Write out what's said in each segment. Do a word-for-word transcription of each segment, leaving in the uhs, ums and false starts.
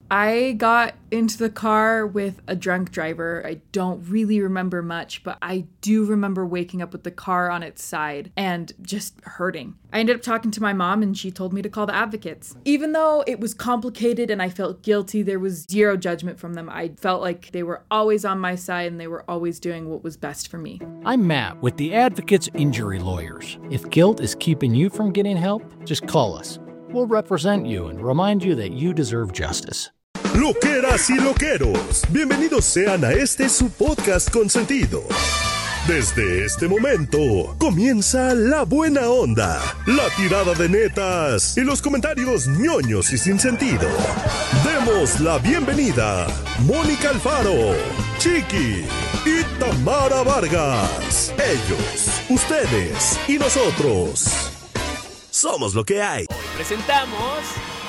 I got into the car with a drunk driver. I don't really remember much, but I do remember waking up with the car on its side and just hurting. I ended up talking to my mom and she told me to call the advocates. Even though it was complicated and I felt guilty, there was zero judgment from them. I felt like they were always on my side and they were always doing what was best for me. I'm Matt with the Advocates Injury Lawyers. If guilt is keeping you from getting help, just call us. We'll represent you and remind you that you deserve justice. Loqueras y loqueros, bienvenidos sean a este su podcast consentido. Desde este momento comienza la buena onda, la tirada de netas y los comentarios ñoños y sin sentido. Demos la bienvenida Mónica Alfaro, Chiqui y Tamara Vargas. Ellos, ustedes y nosotros somos lo que hay. Hoy presentamos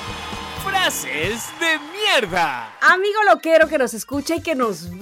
Frases de Mierda. Amigo loquero que nos escucha y que nos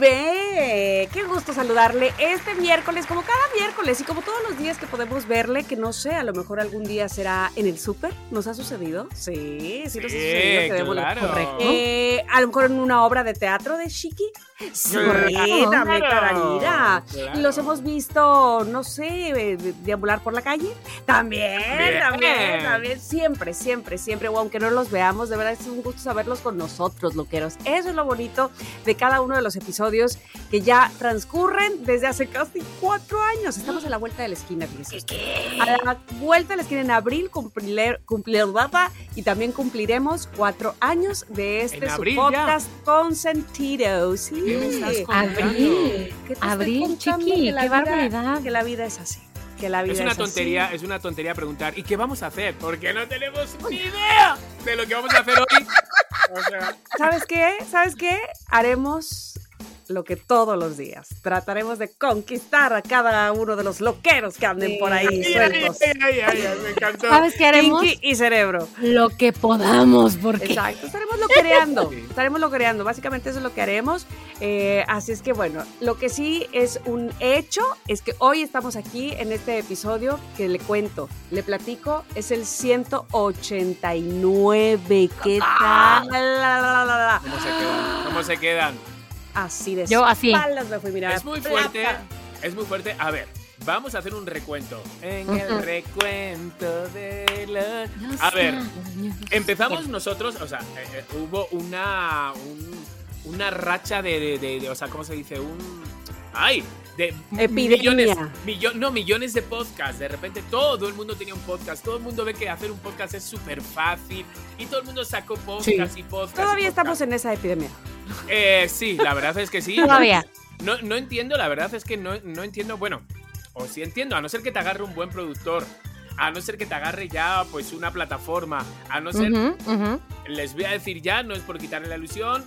ve, qué gusto saludarle este miércoles, como cada miércoles y como todos los días que podemos verle, que no sé, a lo mejor algún día será en el súper. ¿Nos ha sucedido? Sí, sí, sí, nos ha sucedido. Que claro. Correcto. Eh, a lo mejor en una obra de teatro de Chiqui. Sí, claro, también, claro, Carolina. claro. Los hemos visto, no sé, deambular por la calle. También, Bien. también, también. Siempre, siempre, siempre. O aunque no los veamos, de verdad es un gusto saberlos con nosotros, loqueros. Eso es lo bonito de cada uno de los episodios que ya transcurren desde hace casi cuatro años. Estamos a la vuelta de la esquina, fíjense. A la vuelta de la esquina en abril cumplir, cumplir data y también cumpliremos cuatro años de este En su abril podcast consentido. Sí. ¿Qué me estás contando? Abril, ¿Qué te estoy abril, contando? Chiqui, Que la qué vida- barbaridad. Que la vida es así. Que la vida Es una es tontería, así. es una tontería preguntar ¿y qué vamos a hacer? Porque no tenemos ni idea de lo que vamos a hacer hoy. O sea, ¿Sabes qué? ¿Sabes qué? Haremos lo que todos los días. Trataremos de conquistar a cada uno de los loqueros que anden Sí. por ahí ay, sueltos. ay, ay, ay, ay, me encantó. ¿Sabes qué haremos? Pinky y cerebro. Lo que podamos, porque Exacto, estaremos loquereando, estaremos loquereando, básicamente eso es lo que haremos, eh, así es que bueno, lo que sí es un hecho es que hoy estamos aquí en este episodio que le cuento, le platico, es el ciento ochenta y nueve, ¿qué tal? La, la, la, la. ¿Cómo se quedan? ¿Cómo se quedan? Así de Yo así. espaldas me fui, mira, Es muy plata. fuerte, es muy fuerte. A ver, vamos a hacer un recuento. En el Ujú. recuento de la... A ver, empezamos nosotros, o sea, eh, eh, hubo una un- una racha de, de, de- de- o sea, ¿cómo se dice? Un... ¡Ay! De Epidemia. millones, millo- no, millones de podcasts. De repente todo el mundo tenía un podcast. Todo el mundo ve que hacer un podcast es súper fácil. Y todo el mundo sacó podcast y podcast. Todavía y estamos podcast. en esa epidemia. Eh, sí, la verdad es que sí. Todavía. No, no entiendo, la verdad es que no, no entiendo, bueno, o sí entiendo, a no ser que te agarre un buen productor, a no ser que te agarre ya pues una plataforma, a no ser, Ujú, ujú. les voy a decir ya, no es por quitarle la ilusión,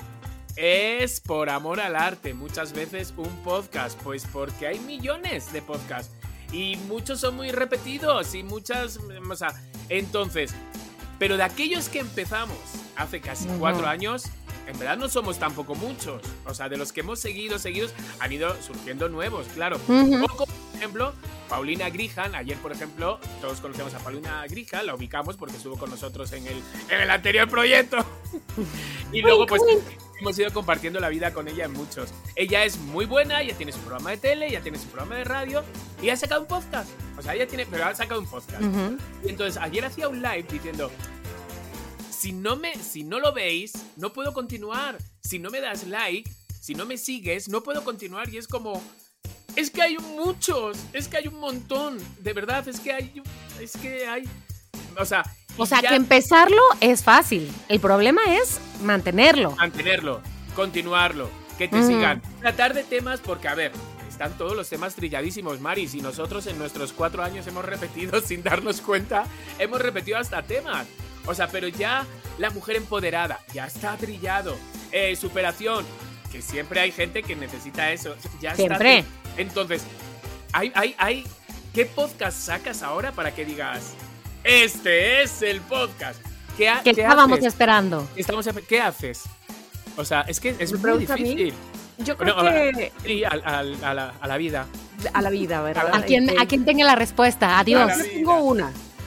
es por amor al arte, muchas veces un podcast, pues porque hay millones de podcasts y muchos son muy repetidos y muchas, o sea, entonces, pero de aquellos que empezamos hace casi Ujú. cuatro años, en verdad no somos tampoco muchos. O sea, de los que hemos seguido, seguidos, han ido surgiendo nuevos, claro. Ujú. O como, por ejemplo, Paulina Grijan. Ayer, por ejemplo, todos conocemos a Paulina Grijan, la ubicamos porque estuvo con nosotros en el, en el anterior proyecto. Y luego, pues, hemos ido compartiendo la vida con ella en muchos. Ella es muy buena, ella tiene su programa de tele, ella tiene su programa de radio y ha sacado un podcast. O sea, ella tiene, pero ha sacado un podcast. Ujú. Y entonces ayer hacía un live diciendo, si no me, si no lo veis, no puedo continuar. Si no me das like, si no me sigues, no puedo continuar. Y es como, es que hay muchos, es que hay un montón. De verdad, es que hay, es que hay, o sea, O y sea, ya que empezarlo es fácil. El problema es mantenerlo. mantenerlo, continuarlo, que te Mm. sigan. Tratar de temas, porque a ver, están todos los temas trilladísimos, Maris, y nosotros en nuestros cuatro años hemos repetido sin darnos cuenta, hemos repetido hasta temas. O sea, pero ya la mujer empoderada, ya está trillado. Eh, superación, que siempre hay gente que necesita eso. Ya Siempre. Está. Entonces, hay, hay, hay, ¿qué podcast sacas ahora para que digas, este es el podcast? ¿Qué, ha- ¿Qué qué estábamos haces? esperando? Estamos, ¿qué haces? O sea, es que es ¿Me muy pregunta a mí? difícil. Yo creo No, que Sí, al- al- a, la, a la vida. a la vida, ¿verdad? A quien, Este, a quien tenga la respuesta. Adiós. A la Yo vida. tengo una.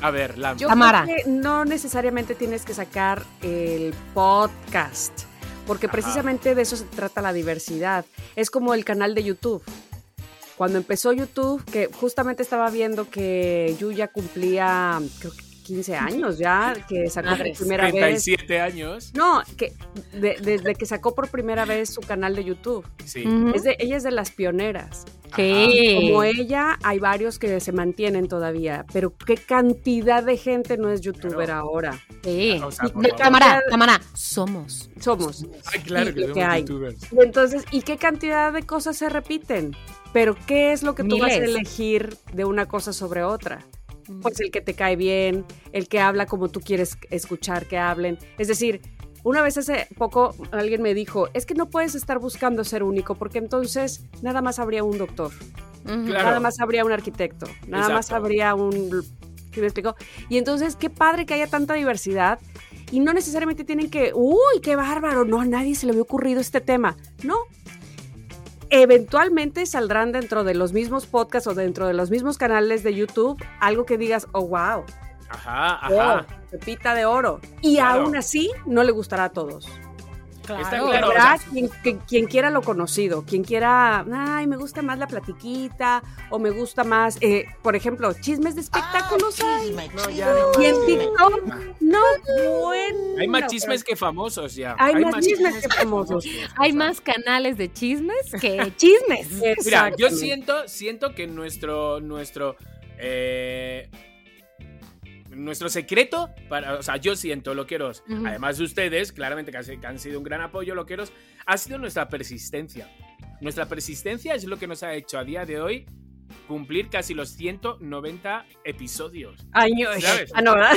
A ver, la Yo Tamara. creo que no necesariamente tienes que sacar el podcast, porque Ajá. precisamente de eso se trata la diversidad. Es como el canal de YouTube. Cuando empezó YouTube, que justamente estaba viendo que Yuya cumplía, creo que quince años ya, que sacó por Madres. primera treinta y vez. siete años. No, que de- desde que sacó por primera vez su canal de YouTube. Sí. Ujú. Es de, ella es de las pioneras. Sí. Como ella, hay varios que se mantienen todavía, pero qué cantidad de gente no es youtuber Claro. ahora. Sí. O sea, por De favor. Tamara, Tamara, somos. Somos. Ay, claro y que lo somos que hay. youtubers. Y entonces, ¿y qué cantidad de cosas se repiten? Pero ¿qué es lo que tú vas a Miles. elegir de una cosa sobre otra? Pues el que te cae bien, el que habla como tú quieres escuchar que hablen. Es decir, una vez hace poco alguien me dijo, es que no puedes estar buscando ser único porque entonces nada más habría un doctor, Ujú. Claro. nada más habría un arquitecto, nada más Exacto. habría un... ¿Sí me explico? Y entonces, qué padre que haya tanta diversidad y no necesariamente tienen que, uy, qué bárbaro, no, a nadie se le había ocurrido este tema. No. Eventualmente saldrán dentro de los mismos podcasts o dentro de los mismos canales de YouTube algo que digas, oh, wow, Ajá, oh, ajá. pepita de oro. Y Claro. aún así, no le gustará a todos. Está Claro. claro. Habrá o sea, quien, que- quien quiera lo conocido, quien quiera, ay, me gusta más la platiquita, o me gusta más, eh, por ejemplo, chismes de espectáculos hay. no, ya no Y en más. TikTok, no, bueno. Hay más pero- chismes que famosos ya. Hay más chismes que famosos. Hay O sea, más canales de chismes que chismes. Mira, yo Exactamente. siento, siento que nuestro, nuestro, eh, nuestro secreto, para, o sea, yo siento, loqueros, Ujú. además de ustedes, claramente que, han- que han sido un gran apoyo, loqueros, ha sido nuestra persistencia. Nuestra persistencia es lo que nos ha hecho a día de hoy cumplir casi los ciento noventa episodios. Año, ¿Sabes? ah, no, ¿verdad?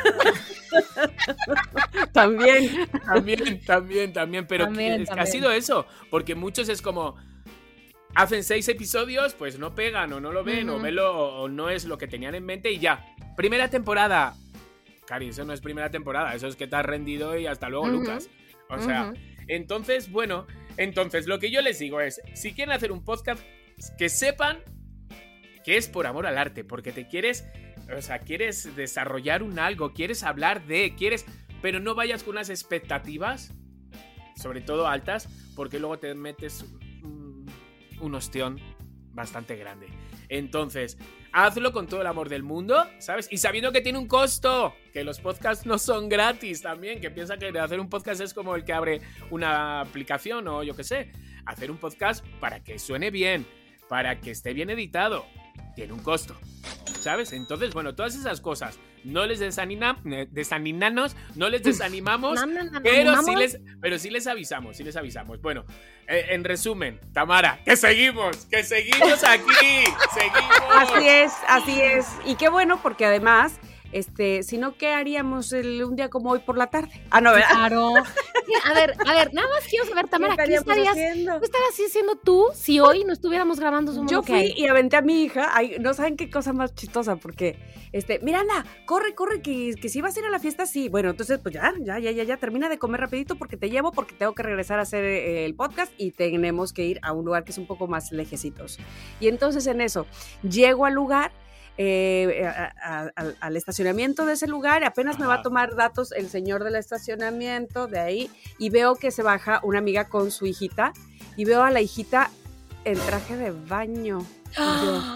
También. También, también, también, pero También, es que ha también. sido eso, porque muchos es como, hacen seis episodios, pues no pegan o no lo ven o, Ujú. velo, o no es lo que tenían en mente y ya. Primera temporada. Cari, eso no es primera temporada, eso es que te has rendido y hasta luego, Ujú. Lucas. O sea, Ujú. entonces, bueno, entonces lo que yo les digo es, si quieren hacer un podcast, que sepan que es por amor al arte, porque te quieres, o sea, quieres desarrollar un algo, quieres hablar de, quieres, pero no vayas con unas expectativas, sobre todo altas, porque luego te metes un, un ostión bastante grande. Entonces, hazlo con todo el amor del mundo, ¿sabes? Y sabiendo que tiene un costo, que los podcasts no son gratis también, que piensa que hacer un podcast es como el que abre una aplicación o yo qué sé. Hacer un podcast para que suene bien, para que esté bien editado, tiene un costo, ¿sabes? Entonces, bueno, todas esas cosas, no les desanima, eh, desaninanos, no les desanimamos, No, no, no, no, pero ¿animamos? sí les, pero sí les avisamos, sí les avisamos. Bueno, eh, en resumen, Tamara, que seguimos, que seguimos aquí, seguimos. Así es, así es. Y qué bueno, porque además, este, si no, ¿qué haríamos el- un día como hoy por la tarde? Ah, no, ¿verdad? Claro. Sí, a ver, a ver, nada más quiero saber, Tamara, ¿qué estaríamos estarías, haciendo? ¿qué estarías haciendo tú si hoy no estuviéramos grabando Somos Yo lo que fui hay? y aventé a mi hija. Ay, no saben qué cosa más chistosa, porque, este, Miranda, corre, corre, que, que si vas a ir a la fiesta, sí. Bueno, entonces, pues ya, ya, ya, ya, ya, termina de comer rapidito porque te llevo, porque tengo que regresar a hacer eh, el podcast y tenemos que ir a un lugar que es un poco más lejecitos. Y entonces en eso, llego al lugar. eh, a- a- al, al estacionamiento de ese lugar, apenas me va a Ajá. tomar datos el señor del estacionamiento de ahí y veo que se baja una amiga con su hijita y veo a la hijita en traje de baño. Y yo,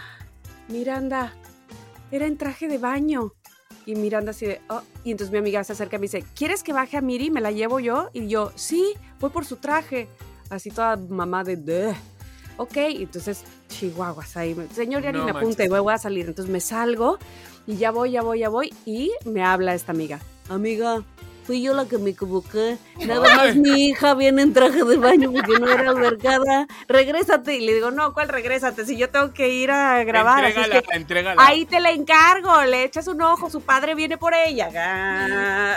Miranda, era en traje de baño. Y Miranda así de, oh. Y entonces mi amiga se acerca y me dice, ¿quieres que baje a Miri? ¿Me la llevo yo? Y yo, sí, voy por su traje. Así toda mamá de, "Duh". Ok, y entonces, chihuahuas ahí. Señor, ya ni No me apunte, manches. voy a salir. Entonces me salgo y ya voy, ya voy, ya voy. Y me habla esta amiga. Amiga, fui yo la que me equivoqué. Nada más mi hija viene en traje de baño porque no era albergada. Regrésate. Y le digo, no, ¿cuál regrésate? Si yo tengo que ir a grabar. Así es Entrégala, que entrégala. ahí te la encargo. Le echas un ojo. Su padre viene por ella. Ah.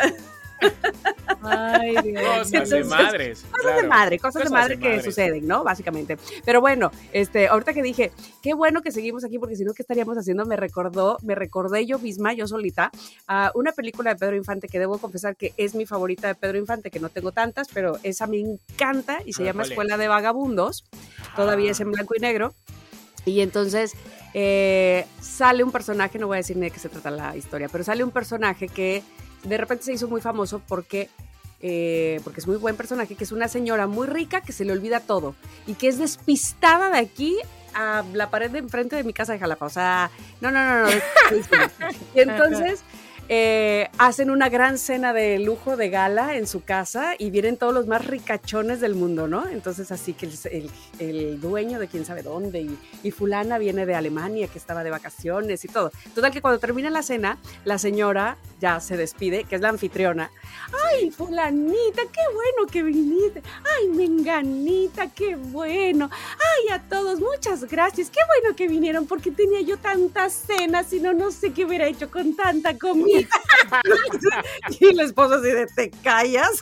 Ay, Dios. Cosas de Entonces, madres. Cosas claro. de madre, cosas, de Cosas madre de que madres. suceden, ¿no? Básicamente. Pero bueno, este, ahorita que dije, qué bueno que seguimos aquí, porque si no, ¿qué estaríamos haciendo? Me recordó, me recordé yo misma, yo solita, a una película de Pedro Infante que debo confesar que es mi favorita de Pedro Infante, que no tengo tantas, pero esa me encanta y se A ver, llama ¿cuál es? Escuela de Vagabundos. Todavía es en blanco y negro. Y entonces eh, sale un personaje, no voy a decir ni de qué se trata la historia, pero sale un personaje que de repente se hizo muy famoso porque, eh, porque es muy buen personaje, que es una señora muy rica que se le olvida todo y que es despistada de aquí a la pared de enfrente de mi casa de Jalapa. O sea, no, no, no, no. Y entonces eh, hacen una gran cena de lujo, de gala en su casa y vienen todos los más ricachones del mundo, ¿no? Entonces así que el, el, el dueño de quién sabe dónde y, y fulana viene de Alemania que estaba de vacaciones y todo. Total que cuando termina la cena, la señora ya se despide, que es la anfitriona. ¡Ay, fulanita, qué bueno que viniste! ¡Ay, menganita, qué bueno! ¡Ay, a todos, muchas gracias! ¡Qué bueno que vinieron! Porque tenía yo tantas cenas y no, no sé qué hubiera hecho con tanta comida. Y el esposo así de, ¿te callas?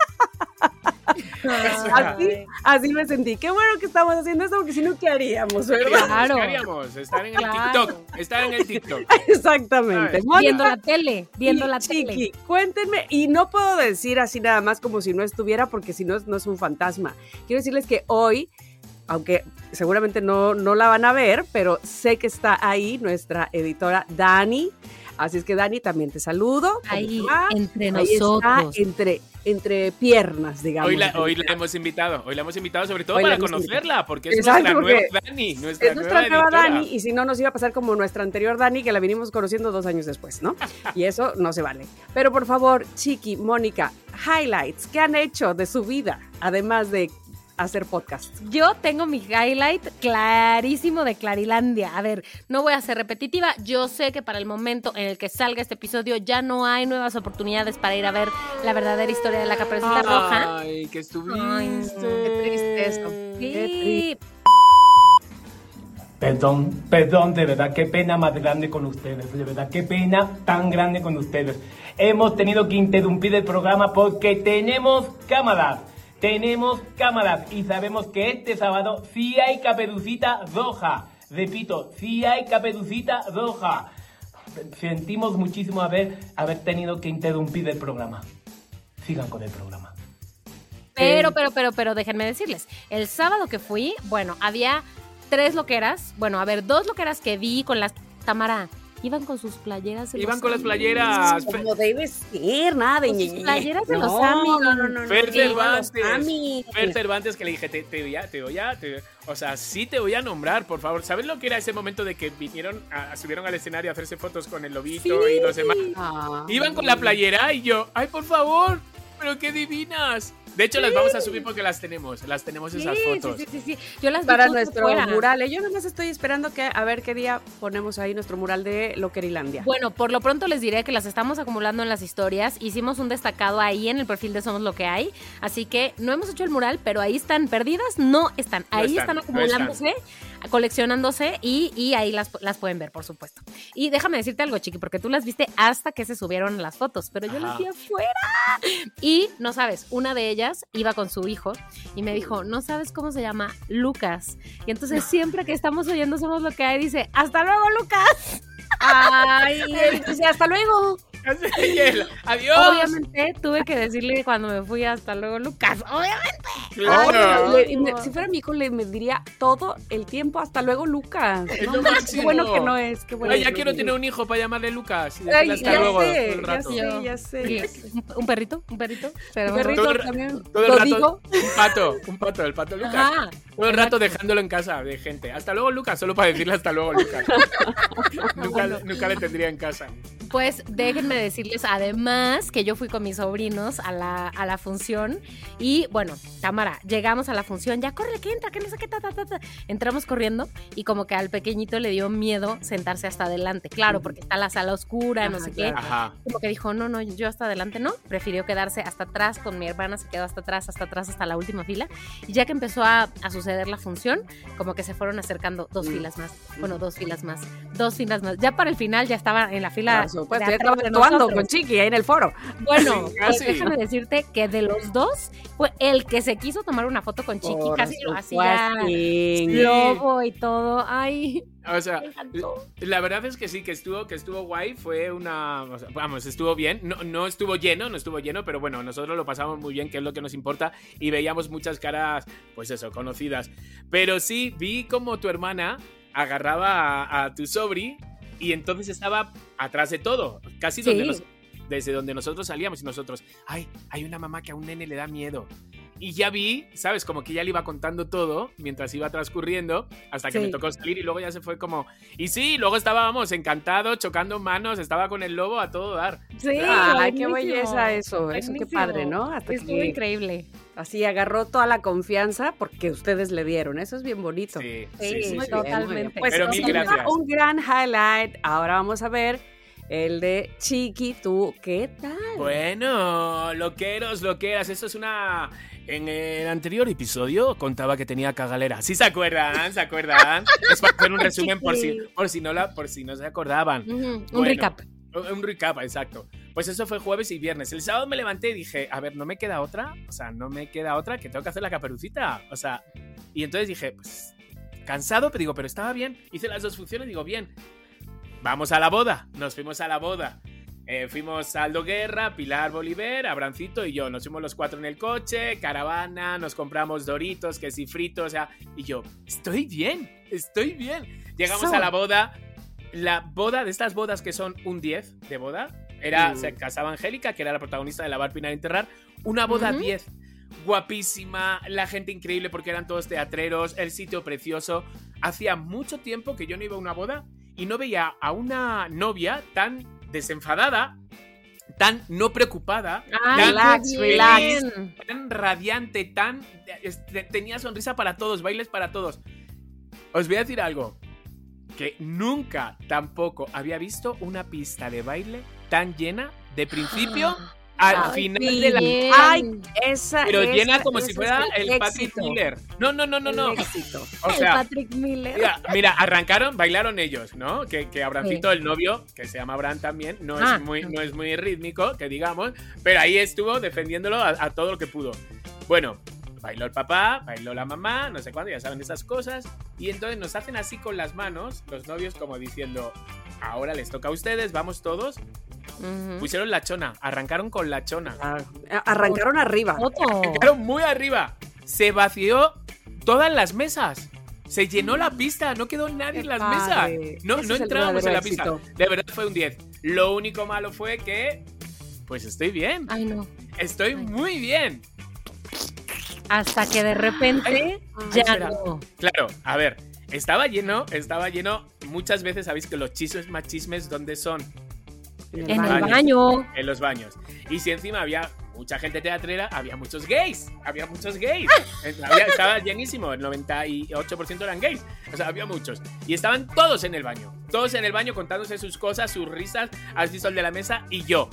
Así, así me sentí. Qué bueno que estamos haciendo esto, porque si no, ¿qué haríamos? ¿Verdad? Claro. ¿Qué haríamos? Estar en el Claro. TikTok. Estar en el TikTok. Exactamente. Mónica Viendo la tele, viendo y la Chiqui, tele. cuéntenme, y no puedo decir así nada más como si no estuviera, porque si no, no es un fantasma. Quiero decirles que hoy, aunque seguramente no, no la van a ver, pero sé que está ahí nuestra editora Dani. Así es que, Dani, también te saludo. ¿Cómo Ahí, te va? entre Ahí nosotros. está, entre, entre piernas, digamos. Hoy la, hoy la hemos invitado. Hoy la hemos invitado sobre todo Hoy la para hemos conocerla, porque es Exacto, nuestra nueva porque Dani. Nuestra Es nuestra nueva editora. Dani, y si no nos iba a pasar como nuestra anterior Dani, que la vinimos conociendo dos años después, ¿no? Y eso no se vale. Pero por favor, Chiqui, Mónica, highlights, ¿qué han hecho de su vida, además de hacer podcast? Yo tengo mi highlight clarísimo de Clarilandia. A ver, no voy a ser repetitiva. Yo sé que para el momento en el que salga este episodio ya no hay nuevas oportunidades para ir a ver la verdadera historia de la Caperucita Roja. Ay, que estuviste. Ay, no. Qué triste eso. Sí, Perdón, perdón, de verdad, qué pena más grande con ustedes, de verdad, qué pena tan grande con ustedes. Hemos tenido que interrumpir el programa porque tenemos cámaras, tenemos cámaras y sabemos que este sábado sí hay Caperucita Roja. Repito, sí hay Caperucita Roja. Sentimos muchísimo haber, haber tenido que interrumpir el programa. Sigan con el programa. Pero, pero, pero, pero déjenme decirles, el sábado que fui, bueno, había tres loqueras, bueno, a ver, dos loqueras que vi con las Tamara, iban con sus playeras de Iban los con las Amis. playeras. Como debe ser, nada de Con sus ñeñe. playeras de no, los Amis. No, no, no, no. Fer no, Cervantes. los Amis. Fer Cervantes, que le dije, te, te voy a, te voy a, te- o sea, sí te voy a nombrar, por favor. ¿Sabes lo que era ese momento de que vinieron, a, subieron al escenario a hacerse fotos con el lobito Sí. y los demás? Ah. Iban con la playera y yo, ay, por favor, pero qué divinas. De hecho, las vamos a subir porque las tenemos, las tenemos Sí, esas sí, fotos. sí, sí, sí. Yo las vi Para justo nuestro fuera. mural. ¿eh? Yo nomás estoy esperando que a ver qué día ponemos ahí nuestro mural de Loquerilandia. Bueno, por lo pronto les diré que las estamos acumulando en las historias. Hicimos un destacado ahí en el perfil de Somos Lo Que Hay. Así que no hemos hecho el mural, pero ahí están perdidas. No están. No Ahí están, están no acumulándose, coleccionándose y, y ahí las, las pueden ver, por supuesto. Y déjame decirte algo, Chiqui, porque tú las viste hasta que se subieron las fotos, pero yo Ajá. las vi afuera. Y no sabes, una de ellas iba con su hijo y me dijo, no sabes cómo se llama, Lucas. Y entonces siempre que estamos oyendo Somos Lo Que Hay, dice, hasta luego, Lucas. Ay, él dice, hasta luego. Y él, adiós. Obviamente tuve que decirle cuando me fui, hasta luego, Lucas. Obviamente. Claro. Ay, le- me- si fuera mi hijo, le me diría todo el tiempo, hasta luego, Lucas. Es No lo manches, máximo. qué bueno que no es. Qué bueno Ay, que ya no quiero es. tener un hijo para llamarle Lucas. Y Ay, decirle hasta ya luego sé, todo el ya rato. sé, ya sé. ¿Un, un perrito? ¿Un perrito? Pero Un perrito Todo el ra- también. Todo el ¿Lo rato, digo? un pato, un pato, el pato Lucas. Ajá, Todo el rato dejándolo en casa de gente. Hasta luego, Lucas, solo para decirle hasta luego, Lucas. nunca, nunca le tendría en casa. pues déjenme decirles además que yo fui con mis sobrinos a la, a la función y bueno, Tamara, llegamos a la función, ya corre, que entra, que no sé qué, ta, ta, ta, ta. Entramos corriendo y como que al pequeñito le dio miedo sentarse hasta adelante, claro, porque está la sala oscura, no Ajá, sé qué. claro. Ajá. Como que dijo, no, no, yo hasta adelante no, prefirió quedarse hasta atrás con mi hermana, se quedó hasta atrás, hasta atrás, hasta la última fila. Y ya que empezó a, a suceder la función, como que se fueron acercando dos Mm. filas más, bueno, dos filas más, dos filas más. Ya para el final ya estaba en la fila. Por supuesto, de ya atrás estaba de actuando nosotros. con Chiqui ahí en el foro. Bueno, Sí, casi. pues déjame decirte que de los dos fue el que se quiso tomar una foto con Chiqui, Por casi lo hacía supuestín. lobo y todo. Ay, O sea, me encantó. la verdad es que sí, que estuvo, que estuvo guay, fue una, o sea, vamos, estuvo bien, no, no estuvo lleno, no estuvo lleno, pero bueno, nosotros lo pasamos muy bien, que es lo que nos importa, y veíamos muchas caras, pues eso, conocidas. Pero sí, vi como tu hermana agarraba a, a tu sobri y entonces estaba atrás de todo, casi Sí. donde nos, desde donde nosotros salíamos y nosotros, ay, hay una mamá que a un nene le da miedo. Y ya vi, ¿sabes? Como que ya le iba contando todo mientras iba transcurriendo hasta que Sí. me tocó salir y luego ya se fue como... Y sí, luego estábamos encantados, chocando manos, estaba con el lobo a todo dar. Sí, Ay, qué buenísimo. belleza eso, eso qué Buenísimo. padre, ¿no? Hasta Estuvo que increíble. así agarró toda la confianza porque ustedes le dieron, eso es bien bonito. Sí, Sí, sí, sí, Muy sí. bien, totalmente. muy bien. Pues Pero sin mil duda, gracias. un gran highlight. Ahora vamos a ver el de Chiqui, tú, ¿qué tal? Bueno, loqueros, loqueras, esto es una... En el anterior episodio contaba que tenía cagalera. ¿Sí se acuerdan? ¿Se acuerdan? Es para hacer un resumen por si, por si, no, la, por si no se acordaban. Ujú, Un Bueno, recap. Un recap, exacto. Pues eso fue jueves y viernes. El sábado me levanté y dije, a ver, ¿no me queda otra? O sea, no me queda otra, que tengo que hacer la caperucita. O sea, y entonces dije, pues, cansado, pero digo, pero estaba bien. Hice las dos funciones, digo, bien. Vamos a la boda. Nos fuimos a la boda. Eh, fuimos Aldo Guerra, Pilar Bolívar, Abrancito y yo. Nos fuimos los cuatro en el coche, caravana, nos compramos doritos, que si fritos, o sea, y yo, estoy bien, estoy bien. Llegamos So- a la boda. La boda, de estas bodas que son un diez de boda, era, Mm. se casaba Angélica, que era la protagonista de Lavar, Pinar, Enterrar. Una boda Ujú. diez. Guapísima, la gente increíble porque eran todos teatreros, el sitio precioso. Hacía mucho tiempo que yo no iba a una boda y no veía a una novia tan desenfadada, tan no preocupada, Ay, tan relax, qué relax. bien. tan radiante, tan... este, tenía sonrisa para todos, bailes para todos. Os voy a decir algo, que nunca tampoco había visto una pista de baile tan llena de principio al Ay, final qué de la... bien. Ay, esa Pero esa- llena como ese si es fuera el, Patrick éxito, Miller. No, no, no, no, no. el éxito. O El sea, Patrick Miller. mira, mira, arrancaron, bailaron ellos, ¿no? Que, que Abrancito, el novio, que se llama Abraham también, no, Ah. es muy, no es muy rítmico, que digamos, pero ahí estuvo defendiéndolo a, a todo lo que pudo. Bueno, bailó el papá, bailó la mamá, no sé cuándo, ya saben esas cosas, y entonces nos hacen así con las manos, los novios como diciendo, ahora les toca a ustedes, vamos todos. Ujú. Pusieron la chona, arrancaron con la chona. Ah, arrancaron arriba. Foto. Arrancaron muy arriba. Se vació todas las mesas. Se llenó la pista, no quedó nadie Qué en las padre. mesas. No, Ese no es el entrábamos en la verdadero pista. De verdad fue un diez. Lo único malo fue que, pues estoy bien. Ay, no. Estoy muy bien. Hasta que de repente Ay, ya espera. no. Claro, a ver, estaba lleno, estaba lleno. Muchas veces sabéis que los chismes más chismes, ¿dónde son? En En el baño. baño. En los baños. Y si encima había mucha gente teatrera, había muchos gays. Había muchos gays. Había- estaba llenísimo. El noventa y ocho por ciento eran gays. O sea, había muchos. Y estaban todos en el baño. Todos en el baño contándose sus cosas, sus risas. Has visto el de la mesa y yo.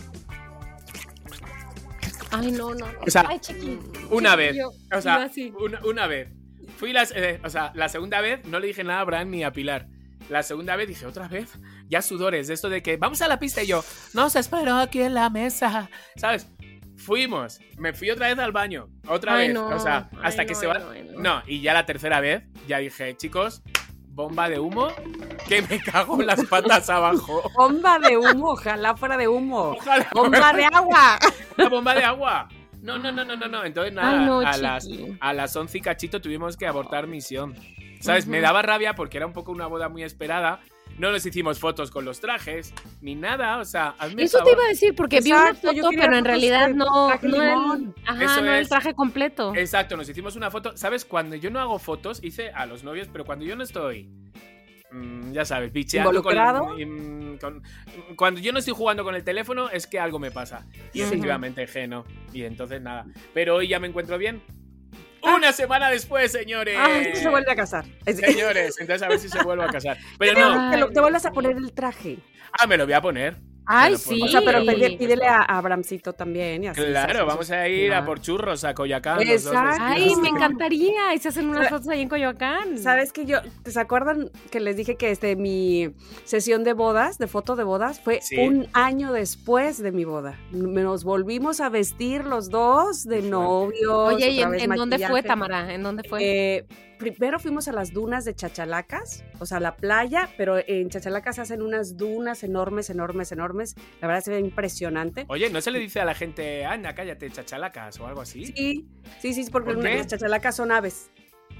Ay, no, no, no. O sea, Ay, chiqui. Una Chiqui, vez. yo- O sea, yo así. una, una vez. Fui las. eh, o sea, la segunda vez no le dije nada a Bran ni a Pilar. La segunda vez dije, otra vez, ya sudores, de esto de que vamos a la pista y yo, no se esperó aquí en la mesa, ¿sabes? Fuimos, me fui otra vez al baño, otra Ay, vez, no, o sea, ay, hasta que no, se va. ay, no, ay, no. No, y ya la tercera vez, ya dije, chicos, bomba de humo, que me cago en las patas abajo. Bomba de humo, ojalá fuera de humo. Ojalá Bomba de agua. una bomba de agua. No, no, no, no, no, no. Entonces nada, Ay, no, a, las, chiqui. a las once y cachito tuvimos que abortar misión. ¿Sabes? Ujú. Me daba rabia porque era un poco una boda muy esperada. No nos hicimos fotos con los trajes, ni nada, o sea, hazme el Eso te favor. iba a decir, porque vi una Exacto, yo foto, quería pero en fotos realidad de no, traje no, el, limón. ajá, Eso no el es. traje completo. Exacto, nos hicimos una foto. ¿Sabes? Cuando yo no hago fotos, hice a los novios, pero cuando yo no estoy, mm, ya sabes, bicheando con, ¿Involucrado? mm, con- Cuando yo no estoy jugando con el teléfono, es que algo me pasa. Y Sí. efectivamente, G no. Y entonces nada. Pero hoy ya me encuentro bien. Una semana después, señores. Ah, esto se vuelve a casar. Es- Señores, entonces a ver si se vuelve a casar. Pero Pero no. te, lo- te vuelves a poner el traje. Ah, me lo voy a poner. Ay, Pero, sí. O sea, pero pide- pídele a, a Abramcito también. Y así, Claro, ¿sabes? vamos a ir a Claro. por churros a Coyacán. los dos Exacto. Ay, vestidos. me encantaría. Y se hacen unas Sa- fotos ahí en Coyoacán. ¿Sabes que yo, ¿se acuerdan que les dije que este, mi sesión de bodas, de foto de bodas, fue Sí. un año después de mi boda? Nos volvimos a vestir los dos de novios. Oye, ¿y otra en, vez en dónde fue, maquillaje. Tamara? ¿En dónde fue? Eh, primero fuimos a las dunas de Chachalacas, o sea, la playa, pero en Chachalacas hacen unas dunas enormes, enormes, enormes. La verdad se ve impresionante. Oye, ¿no se le dice a la gente, anda, cállate, chachalacas o algo así? Sí, sí, sí, porque ¿Por qué? las chachalacas son aves.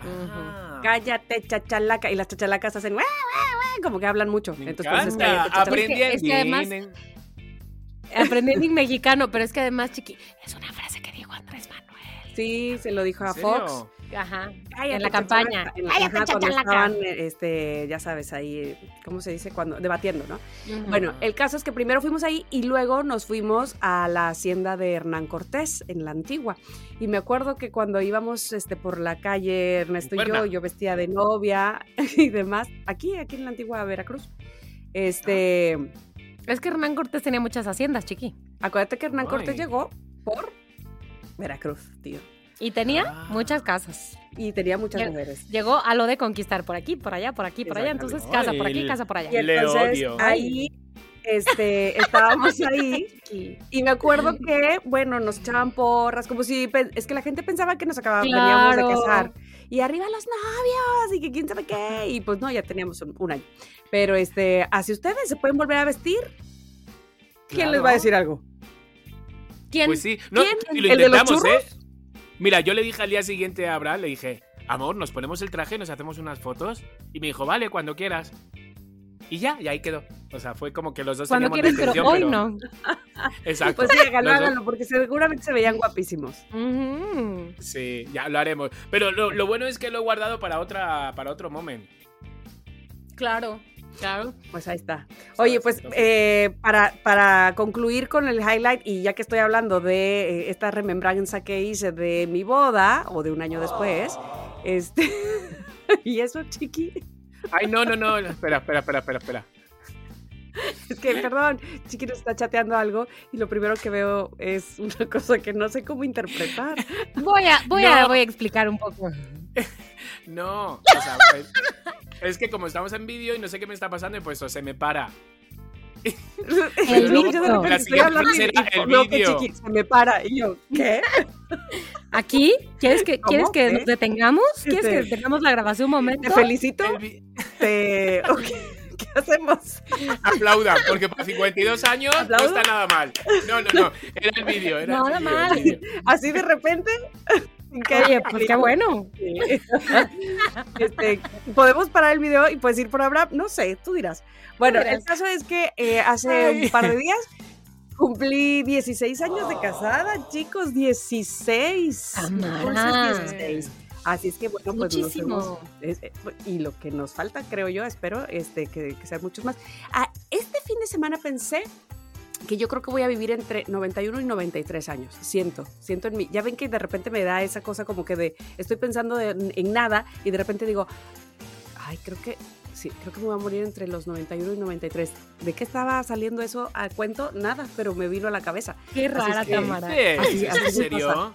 Ah. Cállate, chachalaca. Y las chachalacas hacen, "Wah, wah, wah", como que hablan mucho. Me Entonces, pues, encanta. cállate, chachalaca. Aprendí Es que además- en- Aprendí en mexicano, pero es que además, chiqui, es una frase que dijo Andrés Manuel. Sí, se lo dijo a ¿En serio? Fox. Ajá. Cállate, en la campaña. chachalaca. En la- Cállate, ajá, cuando chachalaca. estaban, este, ya sabes, ahí, ¿cómo se dice? Cuando debatiendo, ¿no? Ujú. Bueno, el caso es que primero fuimos ahí y luego nos fuimos a la hacienda de Hernán Cortés en la Antigua. Y me acuerdo que cuando íbamos este, por la calle, Ernesto y yo, Cuerna. yo vestía de novia y demás, aquí, aquí en la Antigua Veracruz. Este, Es que Hernán Cortés tenía muchas haciendas, chiqui. acuérdate que Hernán Ay. Cortés llegó por Veracruz, tío. Y tenía Ah. muchas casas. Y tenía muchas Lleg- mujeres. Llegó a lo de conquistar por aquí, por allá, por aquí, por allá. Entonces, casa por aquí, Ay, casa por Y allá. Le entonces odio. ahí este, estábamos ahí y me acuerdo que, bueno, nos echaban porras, como si, pe- es que la gente pensaba que nos acabábamos, veníamos de Claro. casar. Y arriba los novios y que quién sabe qué. Y pues no, ya teníamos un, un año. Pero este, ¿así ustedes se pueden volver a vestir? ¿Quién les va a Claro. decir algo? ¿Quién? Pues sí, no, ¿Quién? y lo ¿El de los intentamos, churros? ¿eh? Mira, yo le dije al día siguiente a Abraham, le dije, amor, nos ponemos el traje, nos hacemos unas fotos. Y me dijo, vale, cuando quieras. Y ya, y ahí quedó. O sea, fue como que los dos Cuando teníamos quieres, la pero intención, hoy no. Exacto. Pues sí, háganlo, Los dos- háganlo, porque seguramente se veían guapísimos. Ujú. Sí, ya lo haremos. Pero lo, lo bueno es que lo he guardado para otra, para otro momento. Claro, claro. Pues ahí está. Oye, pues eh, para, para concluir con el highlight, y ya que estoy hablando de eh, esta remembranza que hice de mi boda, o de un año después, este... ¿Y eso, chiqui? Ay, no, no, no. Espera, espera, espera, espera, espera. Es que, perdón, chiqui nos está chateando algo, y lo primero que veo es una cosa que no sé cómo interpretar. Voy a, voy a, No. voy a explicar un poco. No, o sea, es, es que como estamos en vídeo y no sé qué me está pasando, y pues eso se me para. El Yo de vídeo. repente La estoy siguiente hablando y, será y el veo que vídeo. chiqui se me para, y yo, ¿qué? ¿Aquí? ¿Quieres que, ¿Cómo? ¿quieres que ¿Eh? nos detengamos? ¿Quieres Este- que detengamos la grabación un momento? Te felicito, El vi- te... ok, ¿qué hacemos? Aplaudan, porque para cincuenta y dos años ¿Aplaudo? no está nada mal. No, no, no. Era el vídeo. Era Nada el vídeo, mal. el vídeo. Así de repente. Oye, pues qué bueno. Sí. Este, podemos parar el video y puedes ir por Abraham, no sé, tú dirás. Bueno, Tú dirás. el caso es que eh, hace Ay. un par de días cumplí dieciséis años de casada, chicos, dieciséis. Tamara. Entonces, dieciséis. Así es que bueno, pues nos Muchísimo. hemos- es- eh, y lo que nos falta, creo yo, espero, este, que, que sean muchos más. Ah, este fin de semana pensé que yo creo que voy a vivir entre noventa y uno y noventa y tres años. Siento, siento en mí. Ya ven que de repente me da esa cosa como que de, estoy pensando de- en nada y de repente digo, ay, creo que, sí, creo que me voy a morir entre los noventa y uno y noventa y tres. ¿De qué estaba saliendo eso a cuento? Nada, pero me vino a la cabeza. Qué Así rara, es que- Tamara. Sí, Así- ¿es así en me serio? pasa.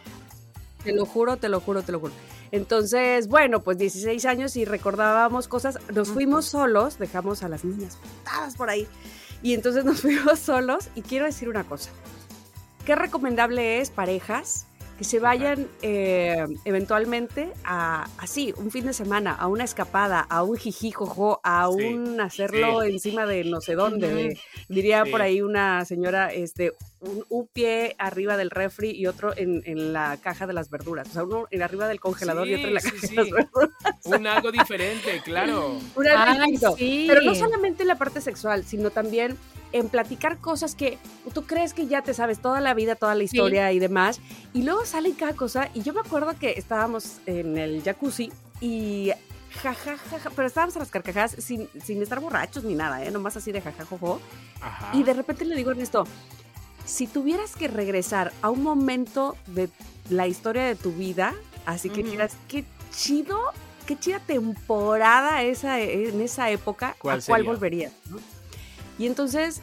Te lo juro, te lo juro, te lo juro. Entonces, bueno, pues dieciséis años y recordábamos cosas. Nos fuimos solos, dejamos a las niñas botadas por ahí. Y entonces nos fuimos solos. Y quiero decir una cosa. ¿Qué recomendable es, parejas, que se vayan eh, eventualmente a, así, un fin de semana, a una escapada, a un jijijojo, a Sí, un hacerlo sí. encima de no sé dónde? Ujú. de- diría Sí. por ahí una señora, este, un, un pie arriba del refri y otro en, en la caja de las verduras. O sea, uno en arriba del congelador y otro en la Sí, caja sí, de las sí. verduras. Un algo diferente, claro. Un algo Ay, distinto. sí. Pero no solamente en la parte sexual, sino también en platicar cosas que tú crees que ya te sabes toda la vida, toda la historia y demás, y luego sale cada cosa, y yo me acuerdo que estábamos en el jacuzzi y jajajaja, ja, ja, pero estábamos a las carcajadas sin, sin estar borrachos ni nada, ¿eh? Nomás así de jajajojo, Ajá. y de repente le digo a Ernesto, si tuvieras que regresar a un momento de la historia de tu vida, así que Ujú. digas, qué chido, qué chida temporada esa, en esa época, ¿a ¿Cuál cuál sería? volverías? ¿no? Y entonces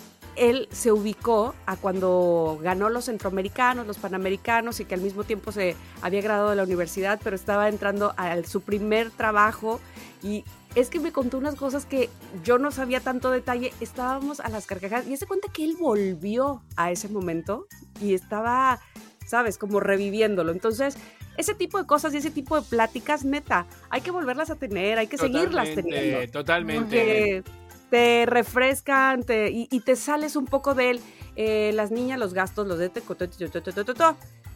él se ubicó a cuando ganó los centroamericanos, los panamericanos y que al mismo tiempo se había graduado de la universidad, pero estaba entrando a su primer trabajo y es que me contó unas cosas que yo no sabía tanto detalle, estábamos a las carcajadas y se cuenta que él volvió a ese momento y estaba, sabes, como reviviéndolo. Entonces, ese tipo de cosas y ese tipo de pláticas, neta, hay que volverlas a tener, hay que seguirlas Totalmente, teniendo. Totalmente. Porque te refrescan te, y, y te sales un poco de él. Eh, las niñas, los gastos, los de te, co- to, to, to, to, to, to.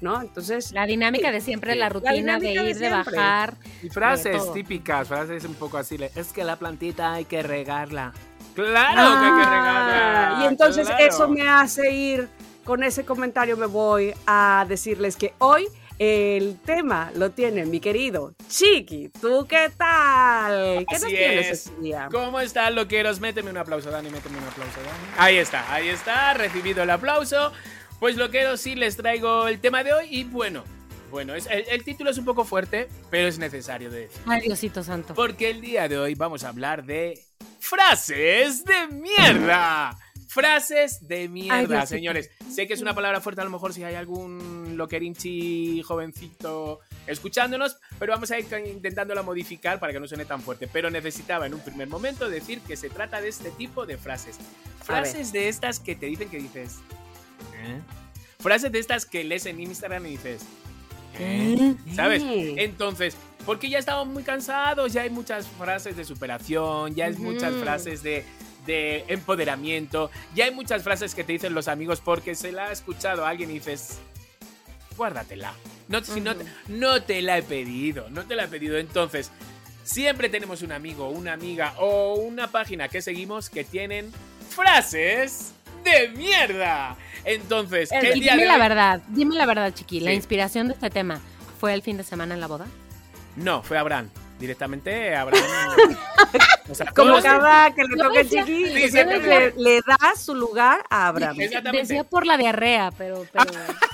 ¿no? Entonces... La dinámica de siempre, la rutina de ir, de, de bajar. Y frases típicas, frases un poco así, es que la plantita hay que regarla. ¡Claro ah, que hay que regarla! Y entonces claro. eso me hace ir, con ese comentario me voy a decirles que hoy el tema lo tiene mi querido Chiqui. ¿Tú qué tal? ¿Qué Así nos tienes es. este día? ¿Cómo están, loqueros? Méteme un aplauso, Dani, méteme un aplauso, Dani. Ahí está, ahí está, recibido el aplauso. Pues, loqueros, sí les traigo el tema de hoy y bueno, bueno, es, el, el título es un poco fuerte, pero es necesario de decir. Ay, Diosito santo. Porque el día de hoy vamos a hablar de frases de mierda. Frases de mierda, Ay, señores. Sé que es una palabra fuerte, a lo mejor si hay algún loquerinchi jovencito escuchándonos, pero vamos a ir intentándola modificar para que no suene tan fuerte. Pero necesitaba en un primer momento decir que se trata de este tipo de frases. Frases de estas que te dicen que dices... ¿Eh? Frases de estas que lees en Instagram y dices... ¿Eh? ¿Sabes? Entonces, porque ya estamos muy cansados, ya hay muchas frases de superación, ya hay uh-huh. muchas frases de... de empoderamiento, ya hay muchas frases que te dicen los amigos porque se la ha escuchado a alguien y dices, guárdatela, no, uh-huh. si no, te, no te la he pedido, no te la he pedido, entonces siempre tenemos un amigo, una amiga o una página que seguimos que tienen frases de mierda, entonces el, el día dime de la hoy, verdad, dime la verdad, Chiqui, sí. La inspiración de este tema, ¿fue el fin de semana en la boda? No, fue Abraham. Directamente Abraham. O sea, como cada que le toca a Chiqui, sí, sí, le, le da su lugar a Abraham. Decía por la diarrea, pero... pero...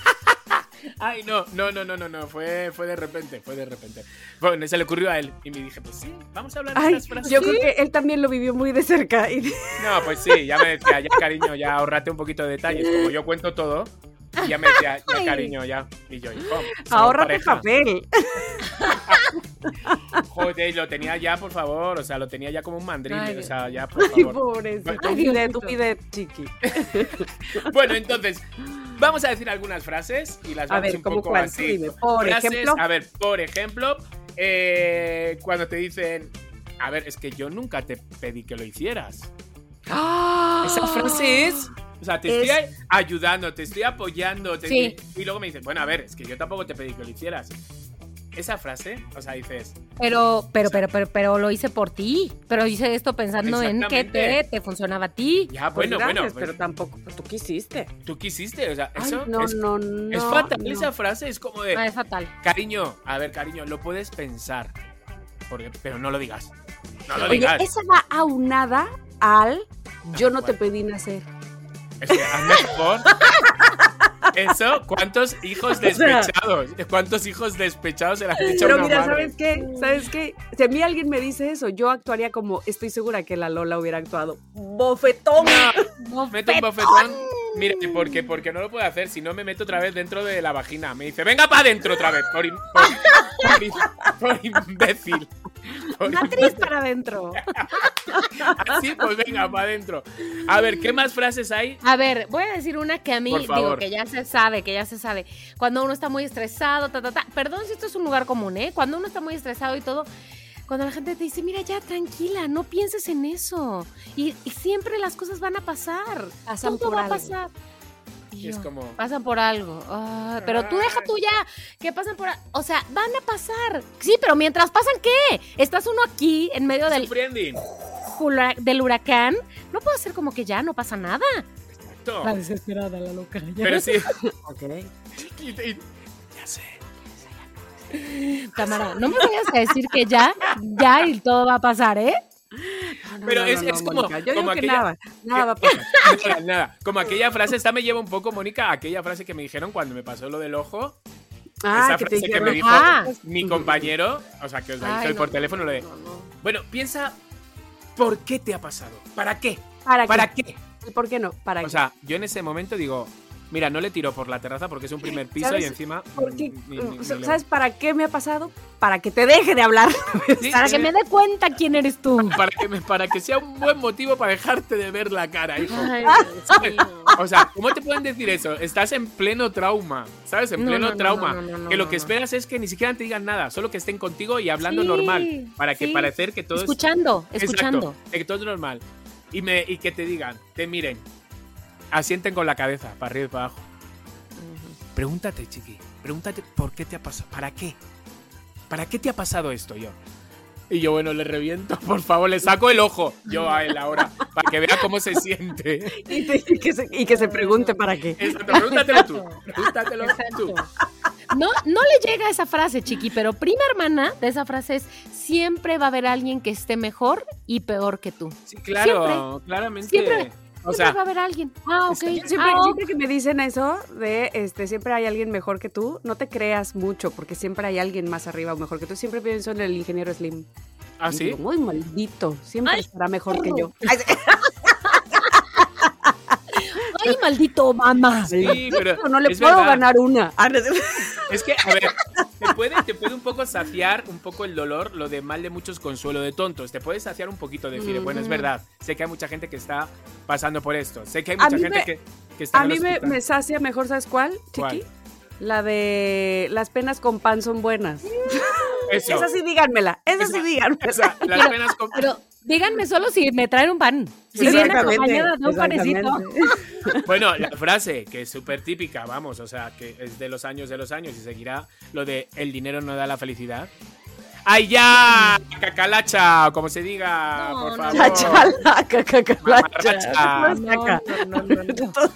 Ay, no, no, no, no, no, no, fue, fue de repente, fue de repente. Bueno, se le ocurrió a él y me dije, pues sí, vamos a hablar de Ay, estas frases. Yo ¿Sí? creo que él también lo vivió muy de cerca. Y... No, pues sí, ya me decía, ya cariño, ya ahorrate un poquito de detalles, como yo cuento todo. Y ya me decía, ya Ay. cariño, ya. Y yo, hijo, ahórrate papel. Joder, lo tenía ya, por favor. O sea, lo tenía ya como un mandril. Ay, o sea, ya, por favor. Ay, pobrecito. Tu pide, tu pide, Chiqui. Bueno, entonces, vamos a decir algunas frases y las vamos a ver, un poco cuál? así. Dime, por frases, ejemplo. A ver, por ejemplo, eh, cuando te dicen, a ver, es que yo nunca te pedí que lo hicieras. ¡Ah! Esa frase es... O sea, te es... estoy ayudando, te estoy apoyando. Te sí. Y luego me dices, bueno, a ver, es que yo tampoco te pedí que lo hicieras. Esa frase, o sea, dices... Pero, pero, o sea, pero, pero, pero lo hice por ti. Pero hice esto pensando en que te, te funcionaba a ti. Ya, bueno, pues gracias, bueno. Pues, pero tampoco, pues, tú quisiste. Tú quisiste, o sea, eso Ay, no, es, no, no, es fatal. No. Esa frase es como de... Ah, es fatal. Cariño, a ver, cariño, lo puedes pensar. Porque, pero no lo digas. No lo Oye, digas. esa va aunada al yo no, no te pedí nacer. Es que hazme por... Eso, ¿cuántos hijos despechados? ¿Cuántos hijos despechados se las han hecho Pero una mira, madre? ¿sabes qué? ¿Sabes qué? Si a mí alguien me dice eso, yo actuaría como, estoy segura que la Lola hubiera actuado. ¡Bofetón! No, meto un bofetón. Mira, ¿por qué? Porque no lo puedo hacer, si no me meto otra vez dentro de la vagina. Me dice, venga para adentro otra vez, por, por, por, por imbécil. Por Matriz imbécil. Para adentro. Así, pues venga, para adentro. A ver, ¿qué más frases hay? A ver, voy a decir una que a mí, digo, que ya se sabe, que ya se sabe. Cuando uno está muy estresado, ta, ta, ta. Perdón si esto es un lugar común, ¿eh? Cuando uno está muy estresado y todo... Cuando la gente te dice, mira, ya, tranquila, no pienses en eso. Y, y siempre las cosas van a pasar. Pasan Todo por va algo. a pasar. Y es yo, como... Pasan por algo. Ah, pero tú deja tú ya, que pasan por algo. O sea, van a pasar. Sí, pero mientras pasan, ¿qué? Estás uno aquí, en medio del, del huracán. No puedo hacer como que ya no pasa nada. Exacto. La desesperada, la loca. ¿Ya pero ves? sí. Ok. Y, y, ya sé. Tamara, no me vayas a decir que ya, ya y todo va a pasar, ¿eh? No, no, pero no, es, no, es no, como, Mónica, yo como digo que aquella, nada, nada va a pasar. Nada, nada. Como aquella frase, esta me lleva un poco, Mónica, a aquella frase que me dijeron cuando me pasó lo del ojo. Ah, esa que frase te que me dijo ah. mi compañero, o sea, que os la hice por teléfono, lo de, no, no. bueno, piensa, ¿por qué te ha pasado? ¿Para qué? ¿Para, ¿Para qué? qué? ¿Y por qué no? ¿Para o qué? sea, yo en ese momento digo, mira, no le tiro por la terraza porque es un primer piso y encima... ¿Por qué? Ni, ni, ni ¿Sabes para qué me ha pasado? Para que te deje de hablar. Sí, para sí. que me dé cuenta quién eres tú. Para que, me, para que sea un buen motivo para dejarte de ver la cara, hijo. Ay, ¿sabes? O sea, ¿cómo te pueden decir eso? Estás en pleno trauma, ¿sabes? En No, pleno no, no, trauma. no, no, no, que lo no, que no. esperas es que ni siquiera te digan nada, solo que estén contigo y hablando Sí, normal. Para que sí. parecer que todo Escuchando, es... escuchando. Exacto, que todo es normal. Y, me, y que te digan, te miren, asienten con la cabeza, para arriba y para abajo. Pregúntate, chiqui, pregúntate por qué te ha pasado, ¿para qué? ¿Para qué te ha pasado esto? Yo. Y yo, bueno, le reviento, por favor, le saco el ojo yo a él ahora, para que vea cómo se siente. Y, te, y, que, se, y que se pregunte para qué. Exacto, pregúntatelo tú. Pregúntatelo tú. No, no le llega esa frase, Chiqui, pero prima hermana de esa frase es: siempre va a haber alguien que esté mejor y peor que tú. Sí, claro, siempre, claramente. Siempre. O Siempre sea, va a haber alguien. Ah, ok. Siempre, ah, siempre que me dicen eso de este siempre hay alguien mejor que tú, no te creas mucho, porque siempre hay alguien más arriba o mejor que tú. Siempre pienso en el ingeniero Slim. ¿ah, Y sí? digo, muy maldito, siempre Ay, estará mejor que yo. Ay, maldito mamá. Sí, pero No le es puedo verdad. ganar una. Es que, a ver, te puede, te puede un poco saciar un poco el dolor, lo de mal de muchos consuelo de tontos. Te puede saciar un poquito, decir, Mm. bueno, es verdad, sé que hay mucha gente que está pasando por esto. Sé que hay A mucha mí gente me- que, que está A en mí el me, hospital. me sacia mejor, ¿sabes cuál, Chiqui? ¿Cuál? La de las penas con pan son buenas. Eso. Esa sí díganmela, esa Esa- sí díganmela. Esa, las penas con... Pero díganme solo si me traen un pan. Si viene Exactamente, acompañada de un panecito. exactamente. Bueno, la frase, que es súper típica, vamos, o sea, que es de los años de los años y seguirá, lo de el dinero no da la felicidad. ¡Ay, ya! Cacalacha, o como se diga, No, por no. favor. Chachalaca, cacalacha. Mamarracha. No, no, no, no, no.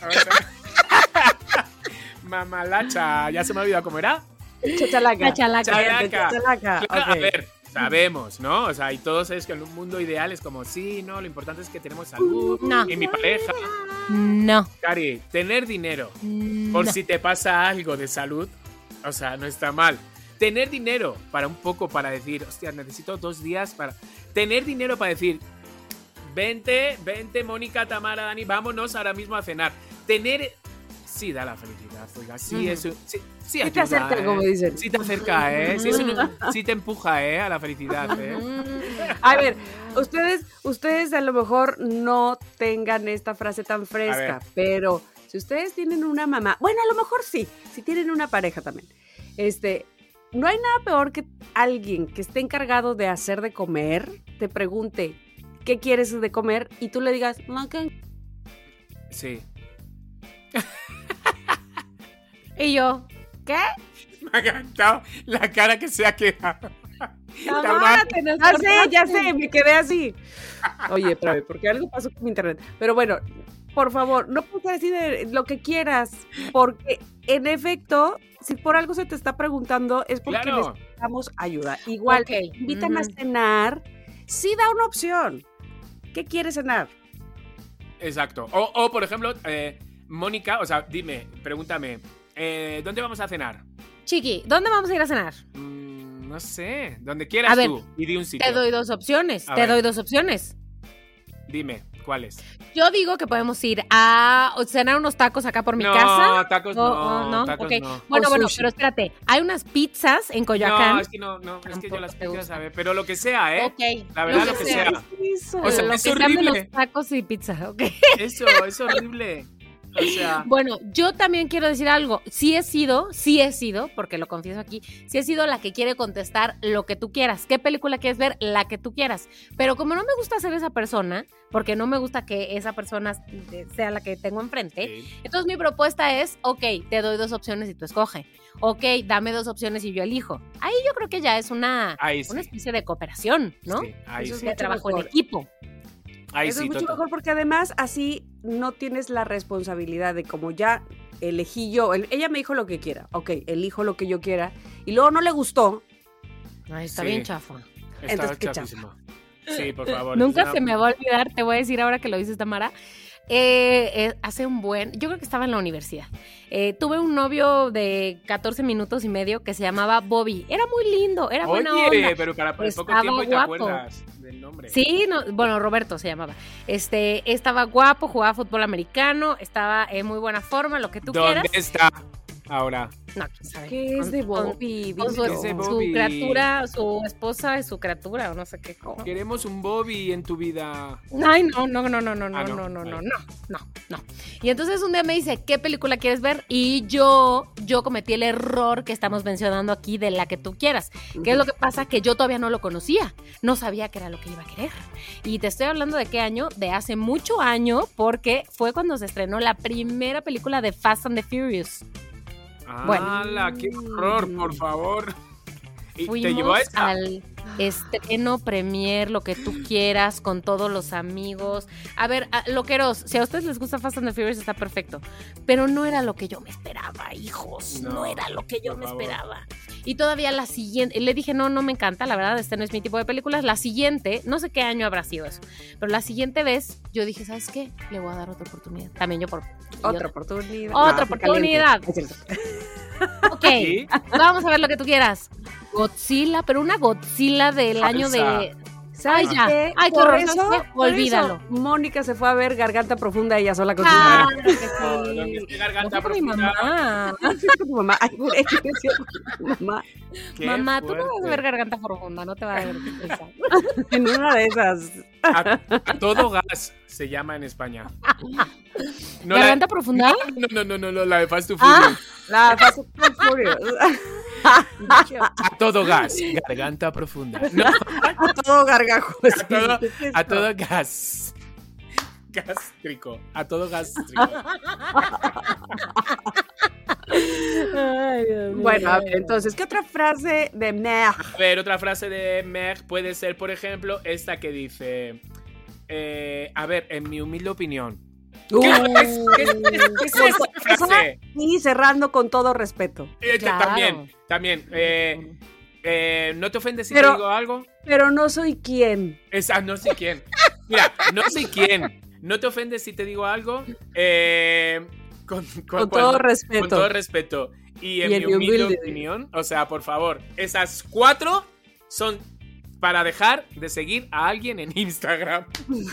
Mamalacha, ya se me ha olvidado cómo era. Chachalaca. Chachalaca. Chalaca. Chachalaca. Claro, ok. a ver, sabemos, ¿no? O sea, y todos sabes que en un mundo ideal es como, sí, no, lo importante es que tenemos salud No. y mi pareja. No. Cari, tener dinero No. por si te pasa algo de salud, o sea, no está mal. Tener dinero para un poco, para decir, hostia, necesito dos días para... Tener dinero para decir, vente, vente, Mónica, Tamara, Dani, vámonos ahora mismo a cenar. Tener... Sí da la felicidad, oiga, sí, Ujú. eso, sí, sí Sí te ayuda, acerca, ¿eh? como dicen. Sí te acerca, ¿eh? Sí, es un- sí te empuja, ¿eh? A la felicidad, ¿eh? A ver, ustedes, ustedes a lo mejor no tengan esta frase tan fresca, ver. pero si ustedes tienen una mamá, bueno, a lo mejor sí, si tienen una pareja también, este, no hay nada peor que alguien que esté encargado de hacer de comer, te pregunte, ¿qué quieres de comer? Y tú le digas, no, que... Sí. Y yo, ¿qué? Me ha encantado la cara que se ha quedado. Tamara, te nos Ya sé, cortaste. ya sé, me quedé así. Oye, espérame, porque algo pasó con mi internet. Pero bueno, por favor, no puedes decir de lo que quieras, porque en efecto, si por algo se te está preguntando, es porque Claro. necesitamos ayuda. Igual, Ok, invitan a ujú. cenar, sí da una opción. ¿Qué quieres cenar? Exacto. O, o, por ejemplo, eh, Mónica, o sea, dime, pregúntame, eh, ¿dónde vamos a cenar? Chiqui, ¿dónde vamos a ir a cenar? Mm, no sé, donde quieras A ver, tú. Y di un sitio. Te doy dos opciones. A te ver. doy dos opciones. Dime, ¿cuáles? Yo digo que podemos ir a cenar unos tacos acá por mi no, casa. tacos O- no, o no, tacos ok. no. Bueno, O bueno, sushi. pero espérate. Hay unas pizzas en Coyoacán. No, es que no, no, es que yo Tampoco las te pizzas, gusta. a ver, pero lo que sea, ¿eh? Ok. La verdad, lo que sea. Eso. O sea, lo es que sean de horrible. los tacos y pizza, ok. Eso, es horrible. O sea, Bueno, yo también quiero decir algo. Sí he sido, sí he sido, porque lo confieso aquí, sí he sido la que quiere contestar lo que tú quieras. ¿Qué película quieres ver? La que tú quieras. Pero como no me gusta ser esa persona, porque no me gusta que esa persona sea la que tengo enfrente, sí. entonces mi propuesta es, ok, te doy dos opciones y tú escoge. Ok, dame dos opciones y yo elijo. Ahí yo creo que ya es una, Ahí sí. una especie de cooperación, ¿no? Sí, ahí Eso es sí. De mucho trabajo en mejor. equipo. Ahí Eso sí, es mucho total. mejor porque además así no tienes la responsabilidad de como ya elegí yo, el- ella me dijo lo que quiera, ok, elijo lo que yo quiera y luego no le gustó, Ay, está Sí. bien chafa. Está Entonces, ¿qué chafísimo. Sí, por favor. Nunca es una- se me va a olvidar, te voy a decir ahora que lo dices, Tamara. Eh, eh, hace un buen, yo creo que estaba en la universidad. Eh, tuve un novio de catorce minutos y medio que se llamaba Bobby. Era muy lindo, era buena Oye, onda. pero para por poco Estaba tiempo y te guapo. acuerdas del nombre. Sí, no, bueno, Roberto se llamaba. Este, estaba guapo, jugaba fútbol americano, estaba en muy buena forma, lo que tú ¿Dónde quieras. está ahora? No, quién sabe. ¿qué es Con- de con- Bobby? Con su, Dilo. Es de su Bobby. criatura, su esposa y su criatura, o no sé qué. ¿no? Queremos un Bobby en tu vida. Ay, no, no, no, no, no, no, Ah, no, no, no, no, vale. no, no, no. Y entonces un día me dice, ¿qué película quieres ver? Y yo, yo cometí el error que estamos mencionando aquí de la que tú quieras. ¿Qué es lo que pasa? Que yo todavía no lo conocía. No sabía qué era lo que iba a querer. Y te estoy hablando de qué año, de hace mucho año, porque fue cuando se estrenó la primera película de Fast and the Furious. Bueno. ¡Hala, qué horror, por favor! ¿Y Fuimos te llevó a esa? al estreno premier, lo que tú quieras, con todos los amigos. A ver, a, loqueros, si a ustedes les gusta Fast and the Furious está perfecto, pero no era lo que yo me esperaba, hijos, no, no era lo que yo me favor. esperaba. Y todavía la siguiente, le dije, no, no me encanta, la verdad, este no es mi tipo de películas. La siguiente, no sé qué año habrá sido eso, pero la siguiente vez yo dije, ¿sabes qué? Le voy a dar otra oportunidad. También yo por... Otra yo, oportunidad. Otra no, oportunidad. Ok, ¿sí? Vamos a ver lo que tú quieras. Godzilla, pero una Godzilla del Falsa. año de... ¿Sabes Ay, ya. qué? Ay, qué por horror, eso, olvídalo. Por eso, Mónica se fue a ver Garganta Profunda ella sola con ah, su madre. Sí. No, Garganta no Profunda. Mi mamá. tu mamá. Ay, mamá. Mamá, tú no vas a ver Garganta Profunda, no te va a ver esa. En una de esas. A, a todo gas se llama en España. No, ¿Garganta la, Profunda? No, no, no, no, no, la de Fast and Furious. Ah, la de Fast and Furious. A todo gas, Garganta Profunda. No. A todo gargajo. A todo, a todo gas. Gástrico. A todo gástrico. Ay, Dios bueno, a ver, entonces, ¿qué otra frase de Meg? A ver, otra frase de Meg puede ser, por ejemplo, esta que dice... Eh, a ver, en mi humilde opinión. Uh, ¿Qué, es, ¿qué, es, ¿Qué es esa frase? Y cerrando con todo respeto. Eh, claro. También, también. Eh, eh, ¿No te ofendes si pero, te digo algo? Pero no soy quién. Esa, no soy quién. Mira, no soy quién. ¿No te ofendes si te digo algo? Eh, con, con, con todo con, respeto. Con todo respeto. Y en, y en mi mi humilde, humilde opinión, o sea, por favor, esas cuatro son... para dejar de seguir a alguien en Instagram.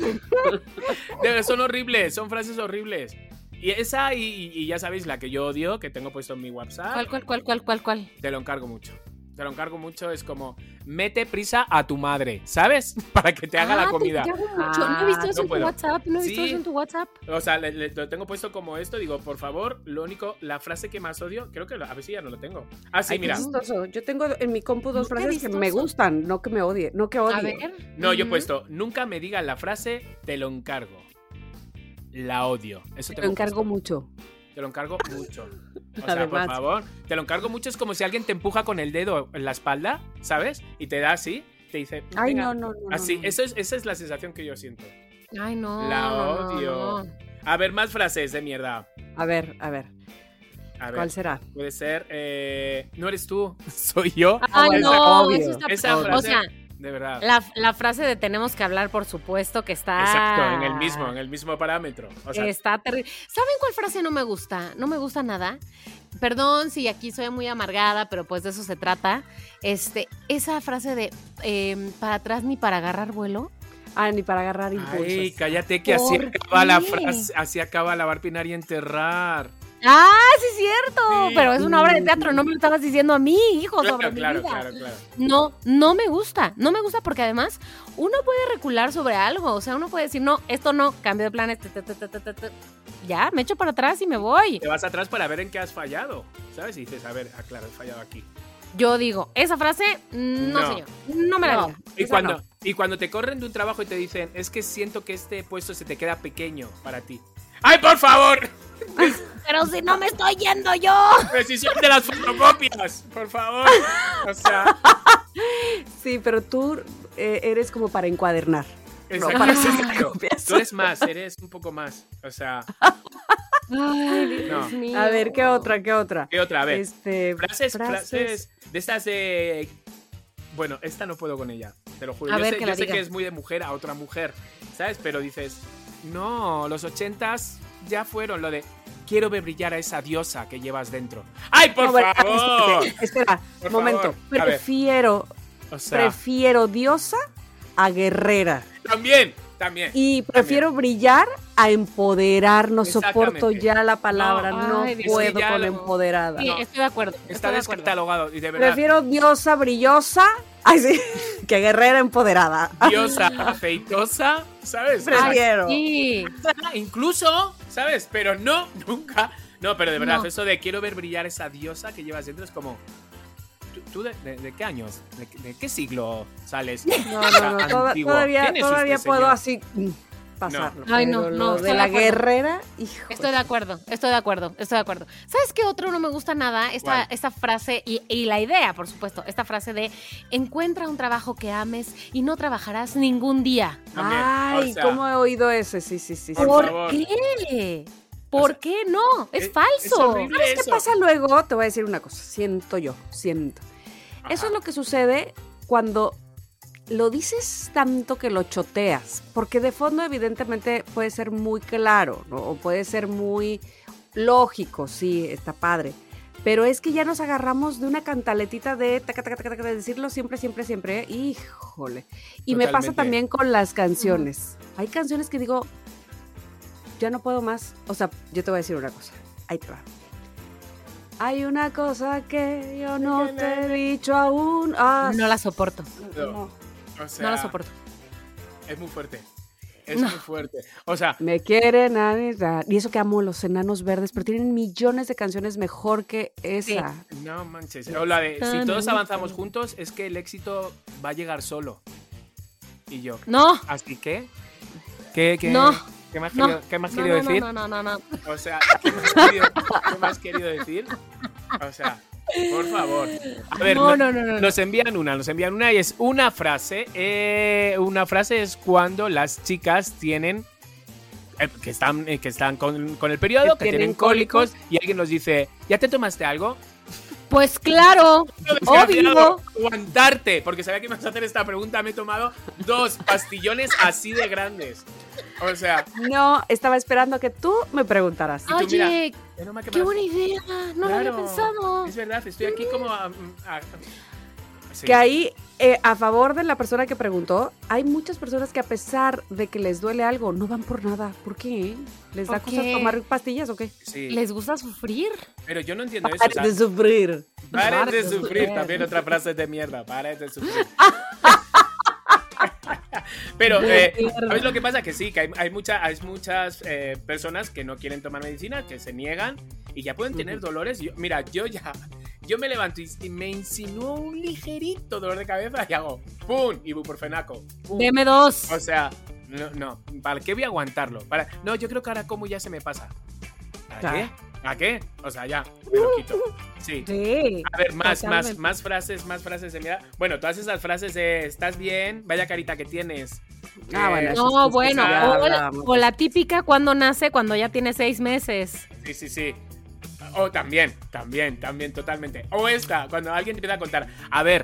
Son horribles, son frases horribles. Y esa, y, y ya sabéis, la que yo odio, que tengo puesto en mi WhatsApp. ¿Cuál, cuál, cuál, cuál, cuál, cuál? Te lo encargo mucho. Te lo encargo mucho, es como, mete prisa a tu madre, ¿sabes? Para que te haga ah, la comida. Te ah, no he visto eso no en puedo. tu WhatsApp, no he visto sí. eso en tu WhatsApp. O sea, le, le, lo tengo puesto como esto, digo, por favor, lo único, la frase que más odio, creo que, lo, a ver si ya no lo tengo. Ah, sí, Ay, mira. Yo tengo en mi compu dos ¿No frases que me gustan, no que me odie, no que odie. A ver. No, yo he puesto, nunca me digan la frase, te lo encargo. La odio. Eso te lo encargo mucho. Te lo encargo mucho. O sea, Además. por favor, te lo encargo mucho. Es como si alguien te empuja con el dedo en la espalda, ¿sabes? Y te da así, te dice, ay, no, no, no. Así, no, no. Eso es, esa es la sensación que yo siento. Ay, no. La odio. No, no. A ver, más frases de mierda. A ver, a ver. A ver, ¿cuál será? Puede ser, eh, no eres tú, soy yo. Ay, no, obvio. eso está... Esa frase, o sea, de verdad. La, la frase de tenemos que hablar, por supuesto, que está... Exacto, en el mismo, en el mismo parámetro. O sea, está terrible. ¿Saben cuál frase no me gusta? No me gusta nada. Perdón si aquí soy muy amargada, pero pues de eso se trata. Este, esa frase de eh, para atrás ni para agarrar vuelo. Ah, ni para agarrar impulsos. Ay, cállate que así acaba la frase, así acaba lavar, pinar y enterrar. Ah, sí es cierto, sí. Pero es una obra de teatro, no me lo estabas diciendo a mí, hijo, claro, sobre claro, mi vida. Claro, claro. No, no me gusta, no me gusta porque además uno puede recular sobre algo, o sea, uno puede decir, no, esto no, cambio de planes, te, te, te, te, te, te. Ya, me echo para atrás y me voy. Te vas atrás para ver en qué has fallado, ¿sabes? Y dices, a ver, ah, claro, he fallado aquí. Yo digo, esa frase, no, no. señor, no me la no. diga. Y cuando, no. y cuando te corren de un trabajo y te dicen, es que siento que este puesto se te queda pequeño para ti. ¡Ay, por favor! Pero si no me estoy yendo yo. Precisión de las fotocopias, por favor. O sea. Sí, pero tú eh, eres como para encuadernar. Exacto. No para hacer copias. Tú eres más, eres un poco más. O sea. Ay, Dios no. mío. A ver, ¿qué otra? ¿Qué otra? ¿Qué otra? A ver. Este, frases, frases, frases de estas de. Bueno, esta no puedo con ella, te lo juro. A Yo, ver, sé, que yo la sé diga. que es muy de mujer a otra mujer, ¿sabes? Pero dices, no, los ochentas ya fueron lo de quiero ver brillar a esa diosa que llevas dentro. ¡Ay, por no, bueno, favor! Espera, espera Por momento. favor. Prefiero, O sea, prefiero diosa a guerrera. también, también. Y prefiero también. brillar a empoderar. No soporto Exactamente. ya la palabra. No, No, ay, Dios, puedo es que ya con lo- empoderada. Sí, No. estoy de acuerdo. Está estoy de acuerdo. descatalogado y de verdad. Prefiero diosa brillosa ay, sí, que guerrera empoderada. Diosa afeitosa, ¿sabes? Prefiero. Sí. Incluso, ¿sabes? Pero no, nunca. No, pero de verdad, No. eso de quiero ver brillar esa diosa que llevas dentro es como. ¿Tú, tú de, de- de qué años? ¿De, de qué siglo sales? No, no, no. toda- Antiguo. todavía ¿Quién es todavía usted, puedo señor? así. pasarlo. Ay, no, pero no, lo estoy de de la acuerdo. guerrera, hijo. Estoy de acuerdo, estoy de acuerdo, estoy de acuerdo. ¿Sabes qué otro no me gusta nada? Esta, ¿Cuál? esta frase y, y la idea, por supuesto, esta frase de encuentra un trabajo que ames y no trabajarás ningún día. También, Ay, o sea, ¿cómo he oído ese? Sí, sí, sí. Por sí. ¿Por favor. qué? ¿Por qué no? Es, es- es falso. horrible. ¿Sabes qué eso. pasa luego? Te voy a decir una cosa. Siento yo, siento. Ajá. Eso es lo que sucede cuando lo dices tanto que lo choteas. Porque de fondo, evidentemente, puede ser muy claro, ¿no? O puede ser muy lógico, sí, está padre. Pero es que ya nos agarramos de una cantaletita de taca, taca, taca, taca, de decirlo siempre, siempre, siempre. Híjole. Y me pasa Totalmente. también con las canciones. Hay canciones que digo, ya no puedo más. O sea, yo te voy a decir una cosa. Ahí te va. Hay una cosa que yo no te he dicho aún. Ah, No la soporto, no. O sea, no la soporto. es muy fuerte. Es No. muy fuerte. O sea, Me quieren avisar. Y eso que amo los Enanos Verdes, pero tienen millones de canciones mejor que esa. no manches. O la de, si todos avanzamos juntos, es que el éxito va a llegar solo. Y yo, No, ¿así que? ¿Qué, qué, No. ¿qué me has no. querido, qué me has no, querido no, decir? no, no, no, no. O sea, ¿qué me, has querido, qué me has querido decir? O sea, por favor. A ver, No, no- no, no, no, nos envían una, nos envían una y es una frase. eh, una frase es cuando las chicas tienen eh, que están, eh, que están con, con el periodo, que, Que tienen tienen cólicos y alguien nos dice, ¿ya te tomaste algo? Pues claro, obvio. Aguantarte, porque sabía que me ibas a hacer esta pregunta. Me he tomado dos pastillones así de grandes. O sea, No, estaba esperando que tú me preguntaras. tú, mira, Oye, eh, no me ha qué quemado. buena idea. No lo había Claro, pensado. Es verdad, estoy aquí como a- a- sí. Que ahí, eh, a favor de la persona que preguntó, hay muchas personas que a pesar de que les duele algo, no van por nada. ¿Por qué? ¿Les da ¿Por cosas qué? tomar pastillas o qué? Sí. ¿Les gusta sufrir? Pero yo no entiendo eso. O sea, de sufrir. paren Paren de de sufrir. sufrir. También otra frase de mierda. Paren de sufrir. Pero, eh, ¿sabes lo que pasa? Que sí, que hay, hay, mucha, hay muchas eh, personas que no quieren tomar medicina, que se niegan y ya pueden tener dolores. Yo, mira, yo ya, yo me levanto y, y me insinúo un ligerito dolor de cabeza y hago ¡pum! Ibuprofenaco. ¡Pum! Deme dos. O sea, no, no, ¿para qué voy a aguantarlo? Para, no, yo creo que ahora como ya se me pasa. ¿Para Claro. qué? ¿A qué? O sea, ya, me lo quito. Sí. Sí. A ver, más, más, Totalmente. más frases, más frases de mira. Bueno, todas esas frases de ¿estás bien? Vaya carita que tienes. Ah, bueno, Eh, eso No, sí, bueno, ya o, la, hablábamos. o la típica cuando nace, cuando ya tiene seis meses. Sí, sí, sí. O también, también, también, totalmente. O esta, cuando alguien te empieza a contar, a ver,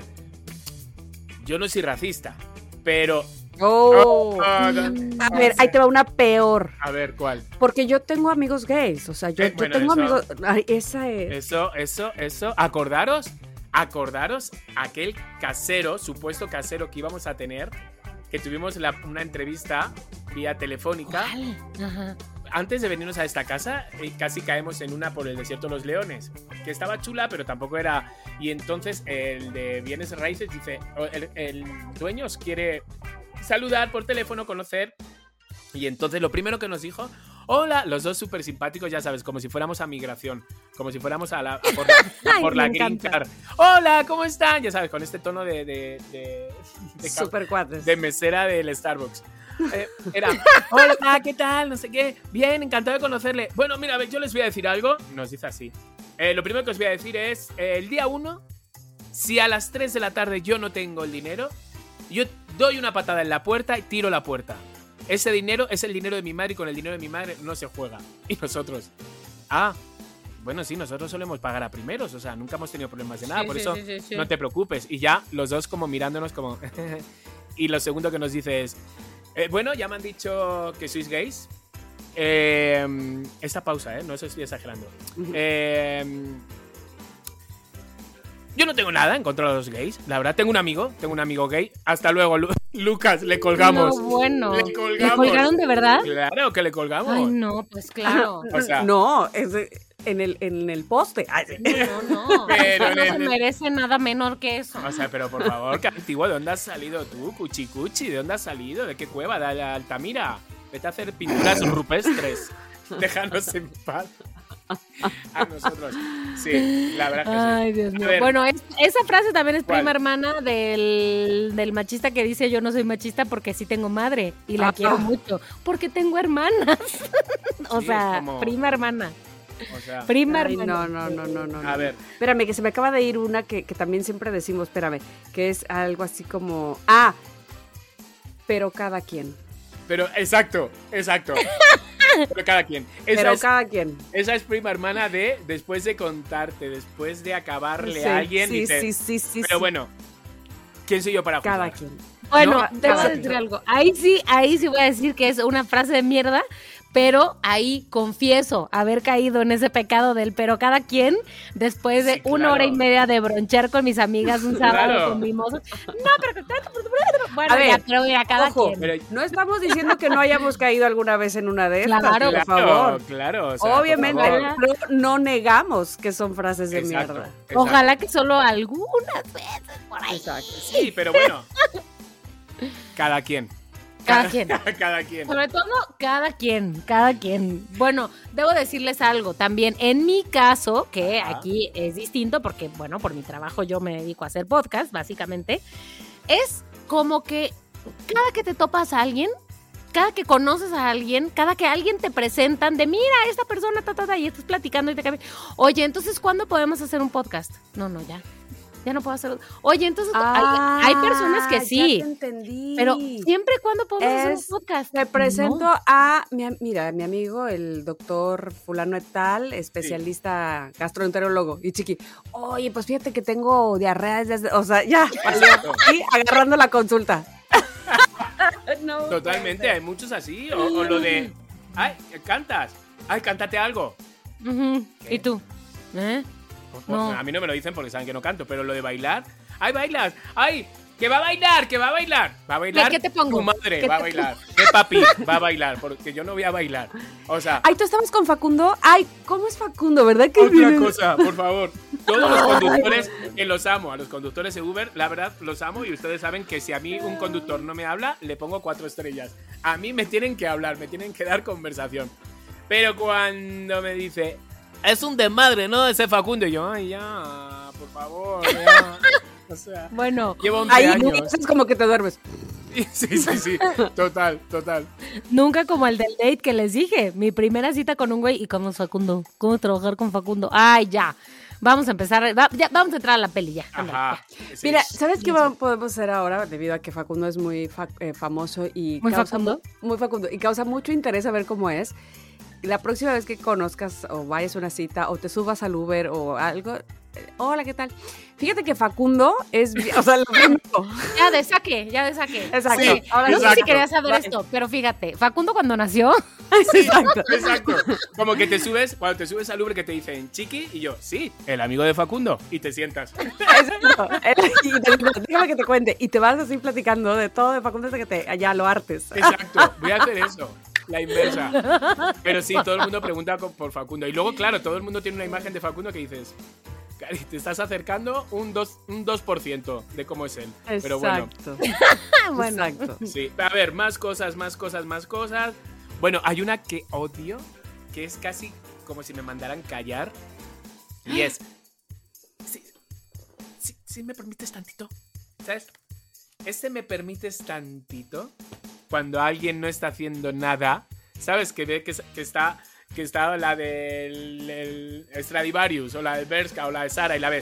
yo no soy racista, pero... Oh. Ah, no, A ver, ahí te va una peor. a ver, ¿cuál? Porque yo tengo amigos gays. O sea, yo, Eh, yo bueno, tengo eso- amigos. Ay, esa es. Eso, eso, eso. Acordaros, acordaros aquel casero, supuesto casero que íbamos a tener, que tuvimos la- una entrevista vía telefónica. ¿Cuál? Ajá. Antes de venirnos a esta casa, eh, casi caemos en una por el desierto de los leones, que estaba chula, pero tampoco era... Y entonces el de bienes raíces dice, o el, el dueño os quiere saludar por teléfono, conocer. Y entonces lo primero que nos dijo, hola, los dos súper simpáticos, ya sabes, como si fuéramos a migración, como si fuéramos a la, a por la, Ay, por me la green encanta. card. Hola, ¿cómo están? Ya sabes, con este tono de, de, de, de, ca- Super cuates. de mesera del Starbucks. Eh, era, hola, ¿qué tal? No sé qué. Bien, encantado de conocerle. Bueno, mira, a ver, yo les voy a decir algo. Nos dice así. Eh, lo primero que os voy a decir es, eh, el día uno, si a las tres de la tarde yo no tengo el dinero, yo doy una patada en la puerta y tiro la puerta. Ese dinero es el dinero de mi madre y con el dinero de mi madre no se juega. Y nosotros, ah, bueno, sí, nosotros solemos pagar a primeros, o sea, nunca hemos tenido problemas de nada, Sí, por sí, eso sí, sí, sí. no te preocupes. Y ya los dos como mirándonos como... Y lo segundo que nos dice es, eh, bueno, ya me han dicho que sois gays. Eh, esta pausa, ¿eh? No os estoy exagerando. Eh, yo no tengo nada en contra de los gays, la verdad. Tengo un amigo, tengo un amigo gay. Hasta luego, Lu- Lucas, le colgamos. No, bueno. Le ¿Le colgamos. colgaron de verdad? Claro que le colgamos. Ay, no, pues claro. O sea, No, es de- en el, en el poste. Ay, sí. No, no. Pero no en se el- merece nada menor que eso. O sea, pero por favor, qué antiguo, ¿de dónde has salido tú, Cuchi Cuchi? ¿De dónde has salido? ¿De qué cueva? ¿De Altamira? Vete a hacer pinturas rupestres. Déjanos en paz. A nosotros. Sí, la verdad que sí. Ay, Dios mío. ver. Bueno, es- esa frase también es ¿Cuál? prima hermana del, del machista que dice yo no soy machista porque sí tengo madre y la Ah. quiero mucho. Porque tengo hermanas. o Sí, sea, es como- prima hermana. O sea, Prima Ay, hermana. no, no, no, no, no. a no. ver, Espérame, que se me acaba de ir una que, que también siempre decimos, espérame, que es algo así como, ah, pero cada quien. pero exacto, exacto. Pero cada quien. Esa Pero es, cada quien. esa es prima hermana de después de contarte, después de acabarle Sí, a alguien. sí, dice, sí, sí, sí, pero sí. bueno, ¿quién soy yo para juzgar? Cada quien. Bueno, No, te voy a exacto. decir algo. Ahí sí, ahí sí voy a decir que es una frase de mierda, pero ahí confieso haber caído en ese pecado del pero cada quien después de Sí, una claro. hora y media de bronchar con mis amigas un sábado Claro. con mimosas. No, pero bueno, A ver, ya, pero mira, cada Ojo, quien. Pero- no estamos diciendo que no hayamos caído alguna vez en una de estas, Claro. por Claro, favor. claro. o sea, por Obviamente, favor. pero no negamos que son frases de Exacto, mierda. exacto. Ojalá que solo algunas veces por ahí. Exacto. Sí, pero bueno. Cada quien. Cada quien. Cada quien. Sobre todo, cada quien, cada quien. Bueno, debo decirles algo también. En mi caso, que Ajá. aquí es distinto, porque, bueno, por mi trabajo yo me dedico a hacer podcast, básicamente, es como que cada que te topas a alguien, cada que conoces a alguien, cada que alguien te presentan de, mira, esta persona, ta, ta, ta, y estás platicando y te cae. Oye, entonces, ¿cuándo podemos hacer un podcast? No, no, ya. Ya no puedo hacer. Oye, entonces, Ah, hay, hay personas que ya sí. te entendí. Pero siempre cuando podemos hacer Es- un podcast. Te presento No. a, mi, am- mira, mi amigo, el doctor fulano et tal, especialista gastroenterólogo. Y chiqui, oye, pues fíjate que tengo diarrea desde, o sea, ya, valió. Exacto. Y agarrando la consulta. No, Totalmente, hay muchos así. O, o lo de, ay, cantas. Ay, cántate algo. Ujú. ¿Qué? ¿Y tú? ¿Eh? Pues, No. A mí no me lo dicen porque saben que no canto, pero lo de bailar. ¡Ay, bailas! ¡Ay! ¡Que va a bailar! ¡Que va a bailar! ¿Va a bailar? ¿Qué te pongo? Tu madre ¿Qué va a te bailar. ¿Qué papi va a bailar? Porque yo no voy a bailar. O sea, Ay, ¿tú estabas con Facundo? Ay, ¿cómo es Facundo? ¿Verdad que otra viene- cosa, por favor. Todos los conductores, que los amo, a los conductores de Uber, la verdad, los amo y ustedes saben que si a mí un conductor no me habla, le pongo cuatro estrellas. A mí me tienen que hablar, me tienen que dar conversación. Pero cuando me dice, es un desmadre, ¿no? Ese Facundo, y yo, ay, ya, por favor, ya. O sea, Bueno, llevo once Ahí años. es como que te duermes. Sí, sí, sí, total, total. nunca como el del date que les dije. Mi primera cita con un güey y cómo es Facundo. ¿Cómo trabajar con Facundo? Ay, ya. Vamos a empezar. va- ya, vamos a entrar a la peli ya. Ándale, Ajá. Sí. Mira, ¿sabes qué va- podemos hacer ahora? Debido a que Facundo es muy fa- eh, famoso y ¿Muy causa Facundo? mu- muy Facundo y causa mucho interés a ver cómo es. La próxima vez que conozcas o vayas a una cita o te subas al Uber o algo, eh, hola, ¿qué tal? Fíjate que Facundo es, bi- o sea, lo primero. ya. Ya de saque, ya de saque. Exacto. Sí, Ahora No sé si exacto. querías saber Vale. esto, pero fíjate, Facundo cuando nació, Exacto. Exacto. Como que te subes, cuando te subes al Uber que te dicen Chiqui, y yo, sí, el amigo de Facundo, y te sientas. Exacto. Y te digo, déjame que te cuente. Y te vas así platicando de todo de Facundo hasta que te, ya lo hartes. Exacto, voy a hacer eso. La inversa. Pero sí, todo el mundo pregunta co- por Facundo. Y luego, claro, todo el mundo tiene una imagen de Facundo que dices, Cari, te estás acercando un dos, un dos por ciento de cómo es él. Pero bueno, Exacto. bueno, Exacto. sí. A ver, más cosas, más cosas, más cosas. Bueno, hay una que odio, que es casi como si me mandaran callar. Y es, si, si, si me permites tantito, ¿sabes? Este me permites tantito cuando alguien no está haciendo nada, ¿sabes? Que ve que, es- que está que está la del el Stradivarius o la del Bershka o la de Sara y la ves.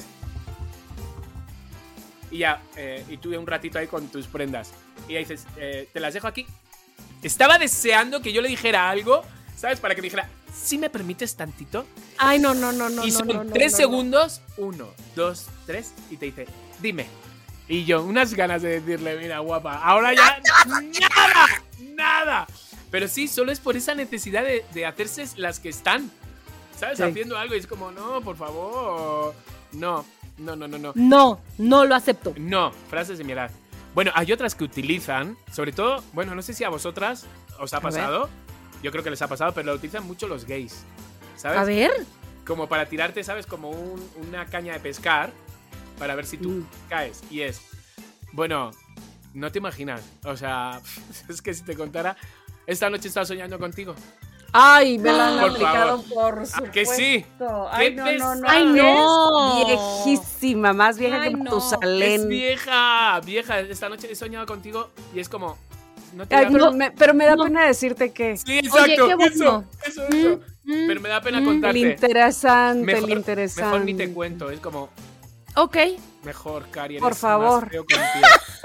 Y ya, eh, y tú un ratito ahí con tus prendas. Y ya dices, eh, te las dejo aquí. Estaba deseando que yo le dijera algo, ¿sabes? Para que me dijera, ¿sí me permites tantito? ay, no, no, no, no. y no, son no, no, tres no, segundos, uno, dos, tres, y te dice, dime. Y yo, unas ganas de decirle, mira, guapa, ahora ya nada, nada. Pero sí, solo es por esa necesidad de, de hacerse las que están, ¿sabes? Sí. Haciendo algo y es como, no, por favor, no, no, no, no, no. no. No, no lo acepto. No, frases de mi edad. Bueno, hay otras que utilizan, sobre todo, bueno, no sé si a vosotras os ha A ver. pasado, yo creo que les ha pasado, pero lo utilizan mucho los gays, ¿sabes? A ver. Como para tirarte, ¿sabes? Como un- una caña de pescar para ver si tú Mm. caes. Y es, bueno, no te imaginas. O sea, es que si te contara, esta noche estaba soñando contigo. Ay, me lo han Por aplicado favor. por ¿A supuesto. que sí? Ay, ¿Qué no, no, no. Ay, no. Es viejísima, más vieja Ay, que no. Matusalén. Es vieja, vieja. Esta noche he soñado contigo y es como... No te Ay, da- no, me- pero me da no. pena decirte que Sí, exacto. Oye, qué bueno. Eso, eso, eso. Mm, Pero me da pena mm. el contarte. interesante, Mejor, el interesante. mejor ni te cuento. Es como... Ok. Mejor, Cari. Por eres favor. más feo que un pie.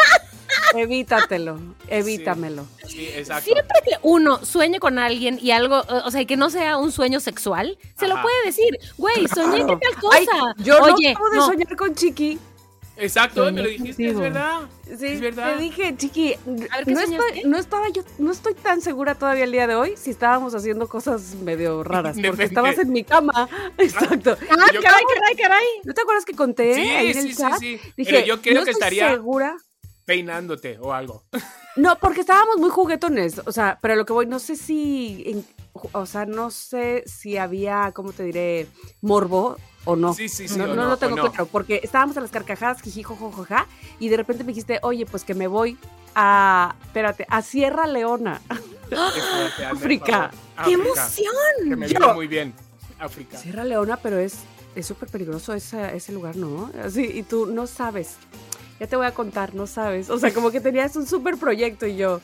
Evítatelo, evítamelo. Sí, exacto. Siempre que uno sueñe con alguien y algo, o sea, que no sea un sueño sexual, se lo Ajá. puede decir. Güey, soñé que tal Ay, cosa. yo Oye, no acabo de no. soñar con Chiqui. Exacto, Soñé me lo dijiste, es contigo. verdad. Sí, Es verdad. te dije, Chiqui, A ver, ¿qué no, soñaste? estoy, no estaba yo, no estoy tan segura todavía el día de hoy si estábamos haciendo cosas medio raras, porque Depende. estabas en mi cama. Exacto. Ah, Yo- caray, caray, caray. ¿No te acuerdas que conté Sí, ahí en el sí, sí, chat? sí. Dije, Pero yo creo no que estoy estaría segura. peinándote o algo. No, porque estábamos muy juguetones, o sea, pero lo que voy, no sé si, en- o sea, no sé si había, ¿cómo te diré? Morbo o no. Sí, sí, sí, No, o no no, lo o tengo no. claro, porque estábamos a las carcajadas, jijijojojoja, y de repente me dijiste, oye, pues que me voy a, espérate, a Sierra Leona. Qué fuerte, hazme el África. favor. ¡Qué África. emoción! Que me Yo- viene muy bien. África. Sierra Leona, pero es es súper peligroso ese, ese lugar, ¿no? Así, y tú no sabes. Ya te voy a contar, no sabes. O sea, como que tenías un súper proyecto y yo,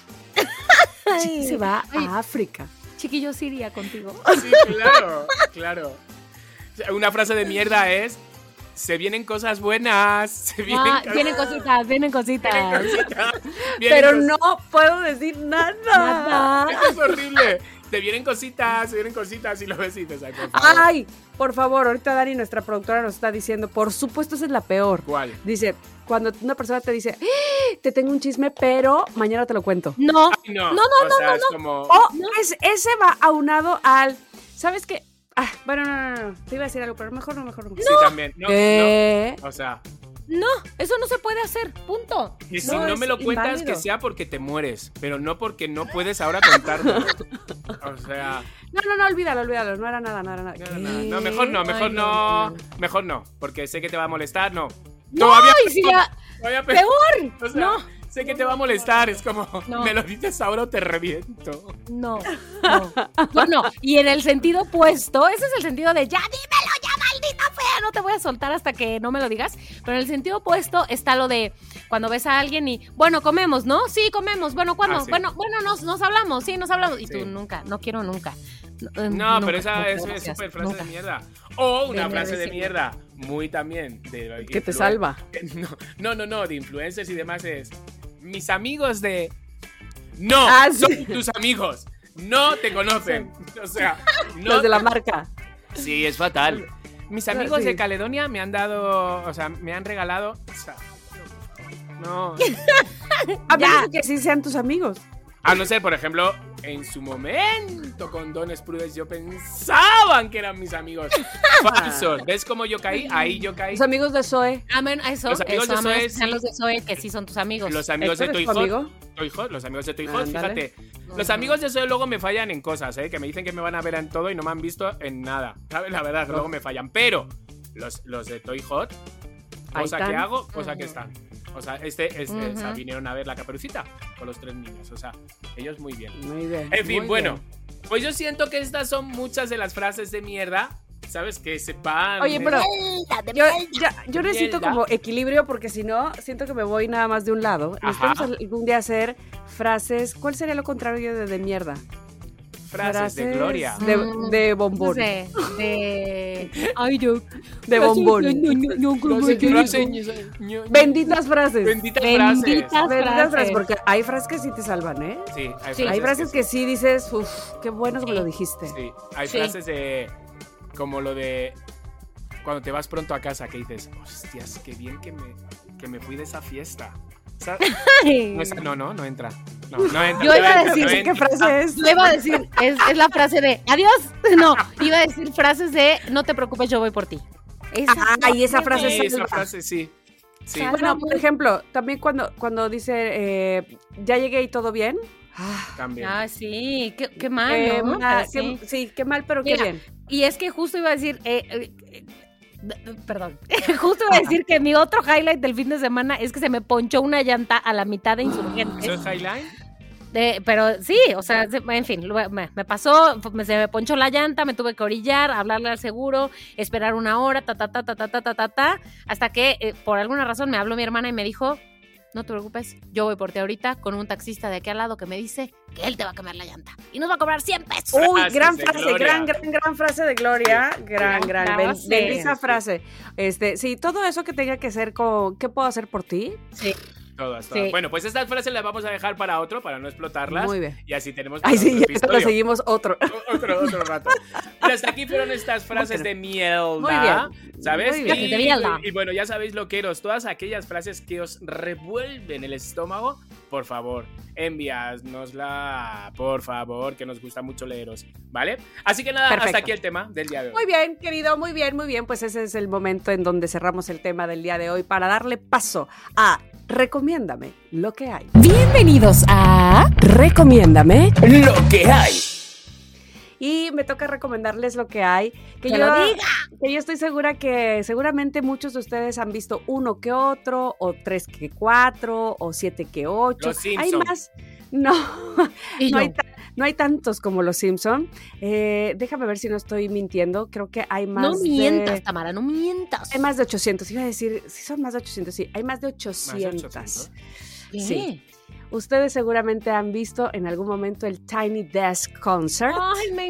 Chiqui se va Ay, a África. Chiquillo, sí iría contigo. Sí, claro, claro. O sea, una frase de mierda es: se vienen cosas buenas, se vienen, Ah, cosas- vienen cositas, vienen cositas. vienen cositas, vienen Pero cos- no puedo decir nada. Nada. Eso es horrible. Te vienen cositas, se vienen cositas y lo ves y dices, ay, por favor. Ay, por favor, ahorita Dani, nuestra productora, nos está diciendo, por supuesto, esa es la peor. ¿Cuál? Dice, cuando una persona te dice, "¡Ah! te tengo un chisme, pero mañana te lo cuento. No, Ay, no, no, no, o no, sea, no, es no. como... O es, ese va aunado al, ¿sabes qué? Ah, bueno, no, no, no, te iba a decir algo, pero mejor no, mejor no. Sí, también. No, ¿Qué? no. O sea, No, eso no se puede hacer, punto. y si No, no, es me lo cuentas, inválido. que sea porque te mueres, pero no porque no puedes ahora contarlo. O sea, No, no, no, olvídalo, olvídalo, no era nada, no era nada. no, no, no, ¿Qué? no, mejor no, mejor Ay, no, no, mejor no, porque sé que te va a molestar, no. No, Todavía y si ya, todavía peor. peor. O sea, No, sé que te va a molestar, es como, No. me lo dices ahora o te reviento. no, no. No, no. Y en el sentido opuesto, ese es el sentido de ya dímelo, ya maldita fea, no te voy a soltar hasta que no me lo digas. Pero en el sentido opuesto está lo de cuando ves a alguien y, bueno, comemos, ¿no? Sí, comemos. Bueno, ¿cuándo? Ah, sí. Bueno, bueno, nos, nos hablamos, sí, nos hablamos. Y Sí. tú nunca, no quiero nunca. eh, No, nunca, pero esa nunca, es es gracias, súper frase nunca. de mierda. O una Venía a frase de decirlo. mierda, muy también. De Que te influen- salva. No, no, no, no, de influencers y demás es, mis amigos de... No, Ah, sí. son tus amigos. No te conocen. O sea, no... Los de la marca. Sí, es fatal. Mis amigos Sí. de Caledonia me han dado, o sea, me han regalado... O sea, no... A Ya. menos que sí sean tus amigos. A no ser, por ejemplo, en su momento con Dones Prudes yo pensaban que eran mis amigos. Falsos. ¿Ves cómo yo caí? Ahí yo caí. Los amigos de Zoe. Amén, eso, Los amigos eso, de a menos Zoe, que sean sí. los de Zoe que sí son tus amigos. Los amigos de ¿Héctor es Toy tu Hot. amigo? Toy Hot, los amigos de Toy Hot, Ándale. fíjate. Los amigos de Zoe luego me fallan en cosas, ¿eh? Que me dicen que me van a ver en todo y no me han visto en nada. ¿Sabes? La verdad, que luego me fallan. Pero los, los de Toy Hot, Ahí cosa están. que hago, cosa Ujú. que están. O sea, este, este o sea, Ujú. vinieron a ver la Caperucita con los tres niños. O sea, ellos muy bien. Muy bien. En fin, muy bueno, bien. pues yo siento que estas son muchas de las frases de mierda, ¿sabes? Que se van. Oye, pero yo, ya- yo De necesito mierda. como equilibrio porque si no, siento que me voy nada más de un lado. Ajá. Necesitamos algún día hacer frases. ¿Cuál sería lo contrario de, de mierda? frases, de gloria. De, Mm, de No bombón. sé, de... Ay, yo... De bombón. Frases- frases- ño- Benditas frases. Benditas Benditas frases. Benditas frases. frases. Porque hay frases que sí te salvan, ¿eh? Sí, hay Sí. frases, Hay frases que sí. sí dices, uff, qué bueno que me lo dijiste. Sí, hay Sí. frases de. Como lo de. Cuando te vas pronto a casa, que dices, hostias, qué bien que me, que me fui de esa fiesta. ¿Sabes? No, esa- no, no, no entra. No, no entra. Yo no iba a entra, decir no ¿Qué entra. frase es? Yo iba a decir, es, es la frase de adiós. No, iba a decir frases de no te preocupes, yo voy por ti. Esa Ah, y esa frase Sí, es esa frase sí. Sí. Sal- Bueno, por ejemplo, también cuando, cuando dice, eh, ya llegué y todo bien. Ah, También. Ah, sí, qué, qué mal, qué ¿no? mal, Pero qué- sí. sí, qué mal, pero Mira, qué bien. Y es que justo iba a decir, eh, eh, eh, d- d- perdón, justo iba a decir que mi otro highlight del fin de semana es que se me ponchó una llanta a la mitad de Insurgentes. ¿Eso es Highline? De, pero sí, o sea, en fin, me, me pasó, me, se me ponchó la llanta, me tuve que orillar, hablarle al seguro, esperar una hora, ta, ta, ta, ta, ta, ta, ta, ta, ta hasta que eh, por alguna razón me habló mi hermana y me dijo, no te preocupes, yo voy por ti ahorita con un taxista de aquí al lado que me dice que él te va a cambiar la llanta y nos va a cobrar cien pesos. Uy, gran Frases de frase, Gloria. gran, gran, gran frase de Gloria. Sí. Gran, Gran gran, ben- frase. bendita frase. Este, sí, todo eso que tenga que ser con, ¿qué puedo hacer por ti? Sí. Todas, todas. Sí. Bueno, pues estas frases las vamos a dejar para otro, para no explotarlas. Muy bien. Y así tenemos para Ay, sí, otro ya episodio. conseguimos otro. O- Otro, otro rato. Pero hasta aquí fueron estas frases de mierda. Muy bien. ¿Sabes? Muy bien. Y, De mierda. y bueno, ya sabéis, loqueros, todas aquellas frases que os revuelven el estómago, por favor, enviádnosla, por favor, que nos gusta mucho leeros, ¿vale? Así que nada, Perfecto. hasta aquí el tema del día de hoy. Muy bien, querido, muy bien, muy bien. Pues ese es el momento en donde cerramos el tema del día de hoy para darle paso a Recomiéndame lo que hay. Bienvenidos a Recomiéndame Lo que hay. y me toca recomendarles lo que hay. Que, ¡Que yo, lo diga! que yo estoy segura que seguramente muchos de ustedes han visto uno que otro, o tres que cuatro, o siete que ocho. Los Hay Simpson. más. No, Y no yo, hay, ta- no hay tantos como los Simpson. Eh, déjame ver si no estoy mintiendo. Creo que hay más no mientas, de... Tamara, no mientas. Hay más de ochocientos. Iba a decir, sí son más de ochocientos, sí. Hay más de ochocientos. ochocientos. ¿Qué? Sí. Ustedes seguramente han visto en algún momento el Tiny Desk Concert. Ay, me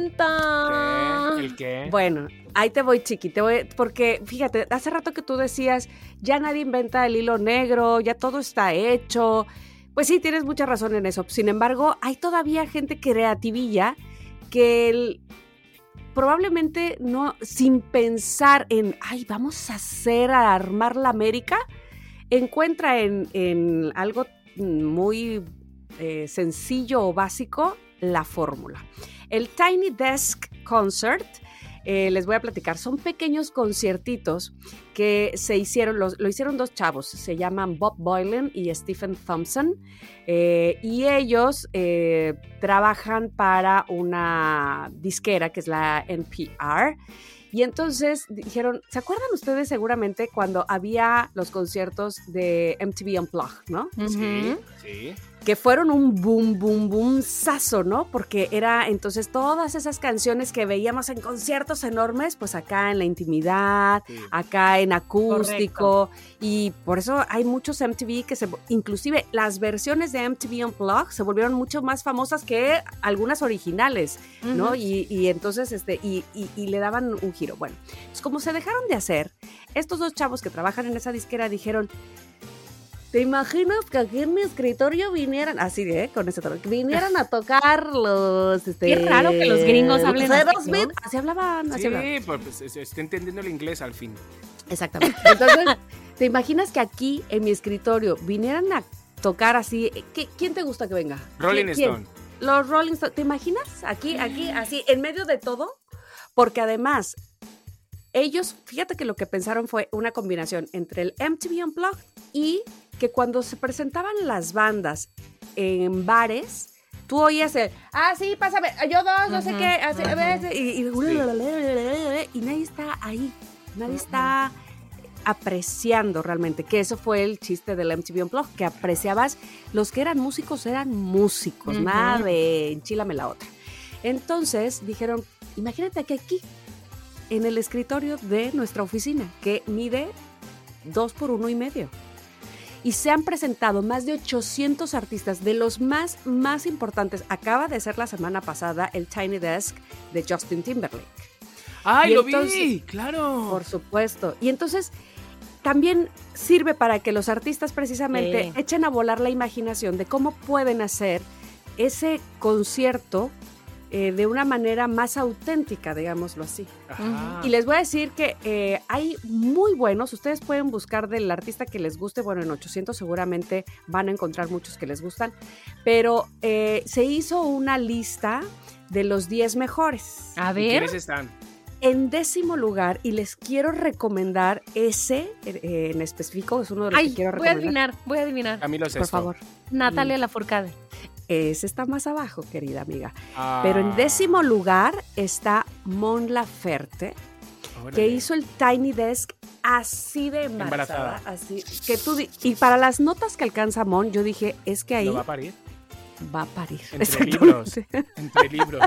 encanta. ¿Qué? ¿El qué? Bueno, ahí te voy, chiqui, te voy, porque fíjate, hace rato que tú decías, ya nadie inventa el hilo negro, ya todo está hecho. Pues sí, tienes mucha razón en eso. Sin embargo, hay todavía gente creativilla que el- probablemente no, sin pensar en, ay, vamos a hacer, a armar la América, encuentra en, en algo muy eh, sencillo o básico la fórmula. El Tiny Desk Concert, eh, les voy a platicar, son pequeños conciertitos que se hicieron, los, lo hicieron dos chavos, se llaman Bob Boylan y Stephen Thompson, eh, y ellos eh, trabajan para una disquera que es la N P R. Y entonces dijeron, ¿se acuerdan ustedes seguramente cuando había los conciertos de M T V Unplugged, ¿no? Sí, Ujú. sí. Que fueron un boom, boom, boom sazo, ¿no? Porque era entonces todas esas canciones que veíamos en conciertos enormes, pues acá en la intimidad, Sí. acá en acústico, y por eso hay muchos M T V que se, inclusive las versiones de M T V Unplugged se volvieron mucho más famosas que algunas originales, ¿no? Ujú. Y, y entonces, este, y, y, y le daban un giro. Bueno, pues como se dejaron de hacer, estos dos chavos que trabajan en esa disquera dijeron, ¿te imaginas que aquí en mi escritorio vinieran, así, eh, con ese tono, que vinieran a tocar los, este... Qué raro que los gringos hablen los así, Aerosmith? ¿no? Así hablaban, así Sí, hablaban. pues, pues es- estoy entendiendo el inglés al fin. Exactamente. Entonces, ¿te imaginas que aquí en mi escritorio vinieran a tocar así? ¿Qué- ¿Quién te gusta que venga? Rolling ¿Quién- quién? Stone. Los Rolling Stones. ¿Te imaginas? Aquí, aquí, así, en medio de todo. Porque además, ellos, fíjate que lo que pensaron fue una combinación entre el M T V Unplugged y que cuando se presentaban las bandas en bares, tú oías el, ah, sí, pásame, yo dos, no sé Ujú, qué, así, a ver, ujú. y, y- y nadie está ahí, nadie está apreciando realmente, que eso fue el chiste del M T V Unplugged, que apreciabas, los que eran músicos eran músicos, Ujú. nada de enchílame la otra. Entonces dijeron, imagínate que aquí, en el escritorio de nuestra oficina, que mide dos por uno y medio. Y se han presentado más de ochocientos artistas, de los más, más importantes. Acaba de ser la semana pasada el Tiny Desk de Justin Timberlake. ¡Ay, Y lo entonces- vi! ¡Claro! Por supuesto. Y entonces también sirve para que los artistas precisamente Sí. echen a volar la imaginación de cómo pueden hacer ese concierto eh, de una manera más auténtica, digámoslo así. Ajá. Y les voy a decir que eh, hay muy buenos, ustedes pueden buscar del artista que les guste, bueno, en ochocientos seguramente van a encontrar muchos que les gustan, pero eh, se hizo una lista de los diez mejores. A ¿Y ver. ¿Quiénes están? En décimo lugar, y les quiero recomendar ese eh, en específico, es uno de los Ay, que quiero voy a recomendar. adivinar, voy a adivinar. Camilo Por Sesto. favor. Natalia Lafourcade. Ese está más abajo, querida amiga. Ah, Pero en décimo lugar está Mon Laferte, órale. que hizo el Tiny Desk así de embarazada, Embarazada. así que tú di- y para las notas que alcanza Mon, yo dije, es que ahí ¿Lo va a parir? va a parir. Entre libros. Entre libros.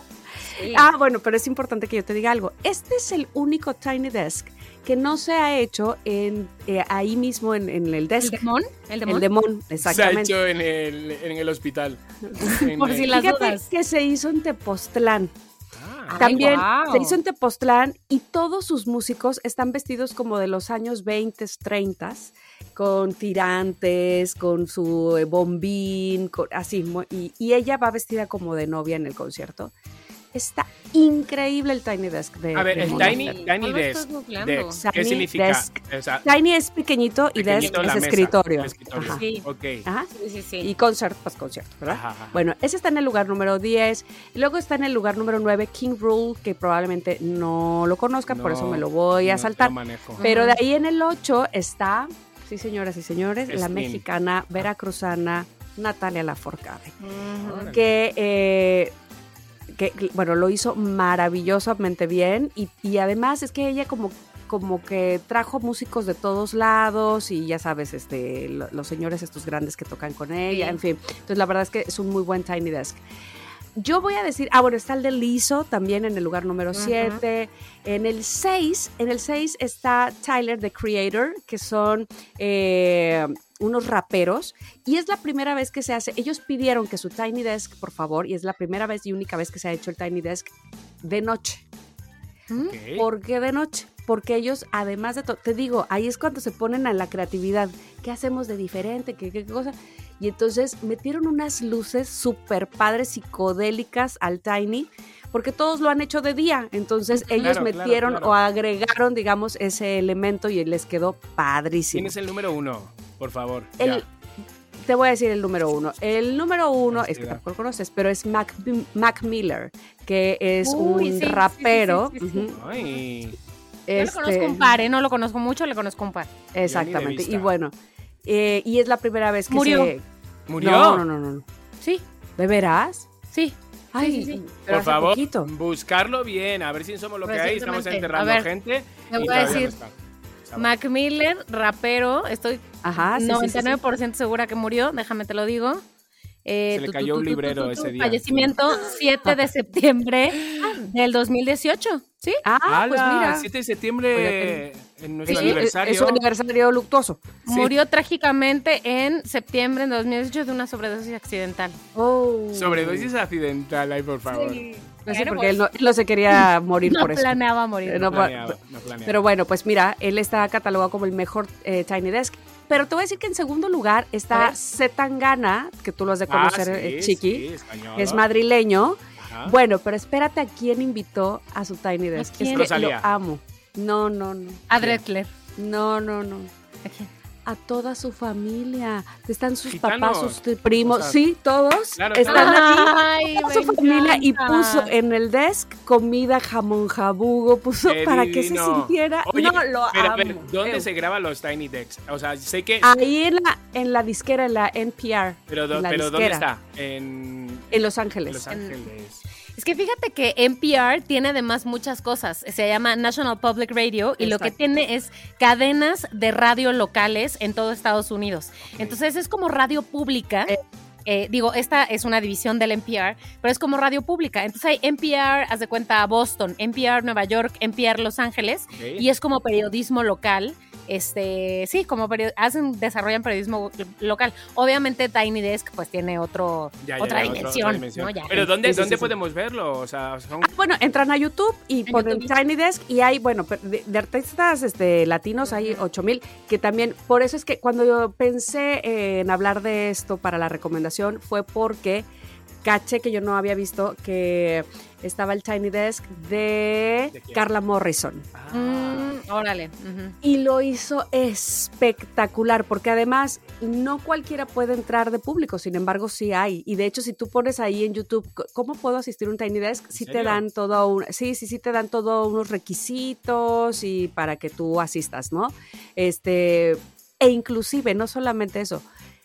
Sí. Ah, bueno, pero es importante que yo te diga algo. Este es el único Tiny Desk que no se ha hecho en eh, ahí mismo en, en el desk. ¿El Demón? El Demón. El Demón, exactamente. Se ha hecho en el, en el hospital. Por en si el... las Fíjate dudas. que se hizo en Tepoztlán. Ah, También Ay, wow. se hizo en Tepoztlán y todos sus músicos están vestidos como de los años veinte, treinta, con tirantes, con su eh, bombín, con, así, y, y ella va vestida como de novia en el concierto. Está increíble el Tiny Desk de a ver, de el Mon Tiny, Laferte. Tiny ¿No lo Desk, estás googleando? Desk, ¿qué Tiny significa? Desk. O sea, Tiny es pequeñito y Desk pequeñito es la mesa, escritorio. el escritorio. Ajá. Sí. Ok. Ajá. Sí, sí, sí. Y concert, pues concierto, ¿verdad? Ajá, ajá. Bueno, ese está en el lugar número diez. Y luego está en el lugar número nueve, King Rule, que probablemente no lo conozcan, por No, eso me lo voy a no te saltar. lo manejo. Pero de ahí en el ocho está, sí señoras y señores, la Sting. mexicana veracruzana Natalia Lafourcade, Órale. que, eh, que, bueno, lo hizo maravillosamente bien y, y además es que ella como como que trajo músicos de todos lados y ya sabes, este, lo- los señores estos grandes que tocan con ella, Sí. en fin. Entonces la verdad es que es un muy buen Tiny Desk. Yo voy a decir, ah, bueno, está el de Lizzo también en el lugar número siete. En el seis, en el seis está Tyler, the Creator, que son eh, unos raperos. Y es la primera vez que se hace, ellos pidieron que su Tiny Desk, por favor, y es la primera vez y única vez que se ha hecho el Tiny Desk de noche. Ok. ¿Por qué de noche? Porque ellos, además de todo, te digo, ahí es cuando se ponen a la creatividad. ¿Qué hacemos de diferente? ¿Qué, qué cosa? Y entonces metieron unas luces súper padres, psicodélicas al Tiny, porque todos lo han hecho de día. Entonces ellos Claro, claro, metieron claro. o agregaron, digamos, ese elemento y les quedó padrísimo. ¿Quién es el número uno? Por favor. El- ya. Te voy a decir el número uno. El número uno, es que Ansiedad. tampoco lo conoces, pero es Mac, Mac Miller, que es Uy, un sí, sí, sí, rapero. sí, sí, sí. Ujú. Ay. Yo Este, le conozco un par, ¿eh? No lo conozco mucho, le conozco un par. Exactamente. vista. Y bueno, eh, y es la primera vez que Murió. se... ¿Murió? No, no, no, no, no. Sí, ¿De veras? sí. Ay, sí, sí. pero Por hace favor, poquito. buscarlo bien, a ver si somos lo que hay. Estamos Recientemente. enterrando A ver, gente. te y voy a todavía decir, no está. Sábado. Mac Miller, rapero, estoy Ajá, sí, sí, sí, noventa y nueve sí. por ciento segura que murió, déjame te lo digo. Eh, Se le tu, tu, cayó tu, un tu, librero tu, tu, ese tu, día. Fallecimiento siete de septiembre del dos mil dieciocho, ¿sí? Ah, pues ¡Hala! mira. siete de septiembre, en nuestro Sí, aniversario. es su aniversario luctuoso. Murió trágicamente en septiembre de dos mil dieciocho de una sobredosis accidental. Oh. Sobredosis accidental, ay, por favor. Pues sí, Bueno, porque pues, él no, él no se quería morir no por eso. planeaba morir. Eh, No no, planeaba, no planeaba. Pero bueno, pues mira, él está catalogado como el mejor eh, Tiny Desk. Pero te voy a decir que en segundo lugar A está ver. Zetangana, que tú lo has de Ah, conocer, sí, eh, Chiqui. sí, español. Es madrileño. Ajá. Bueno, pero espérate a quién invitó a su Tiny Desk. ¿A quién? Es que lo Rosalía. amo. No, no, no. A Drexler. No, no, no. ¿A quién? A toda su familia. Están sus Gitanos. papás, sus t- primos. O sea, sí, todos claro, están claro. aquí. Ay, Toda me su familia y encanta. puso en el desk comida, jamón, jabugo, puso Qué para que se divino. sintiera. Oye, no, lo pero, amo. pero, ¿dónde Eh, se graban los Tiny Decks? O sea, sé que... Ahí en la, en la disquera, en la N P R. pero do- en la pero ¿dónde disquera, está? En, En Los en Ángeles. Los Ángeles. Es que fíjate que N P R tiene además muchas cosas. Se llama National Public Radio y lo que Exacto. tiene es cadenas de radio locales en todo Estados Unidos. Entonces es como radio pública. Eh. Eh, digo, esta es una división del N P R, pero es como radio pública. Entonces hay N P R, haz de cuenta, Boston, N P R Nueva York, N P R Los Ángeles, Ok. y es como periodismo local. Este, sí, como perio- hacen, desarrollan periodismo local. Obviamente Tiny Desk pues tiene otro, Ya, ya, otra, ya, otro- dimensión, otra dimensión. ¿no? Ya. Pero ¿dónde, Sí, sí, ¿dónde sí, sí. podemos verlo? O sea, son... Ah, bueno, entran a YouTube y En ponen YouTube. Tiny Desk y hay, bueno, per- de, de artistas este, latinos hay ocho mil, que también, por eso es que cuando yo pensé eh, en hablar de esto para la recomendación fue porque caché que yo no había visto que estaba el Tiny Desk de, ¿De quién? Carla Morrison. Ah, Mm, órale. ujú. Y lo hizo espectacular, porque además no cualquiera puede entrar de público, sin embargo sí hay. Y de hecho, si tú pones ahí en YouTube, c- ¿cómo puedo asistir a un Tiny Desk? Sí te serio? dan todo un, sí, sí, sí te dan todos unos requisitos y para que tú asistas, ¿no? Este, e inclusive, no solamente eso,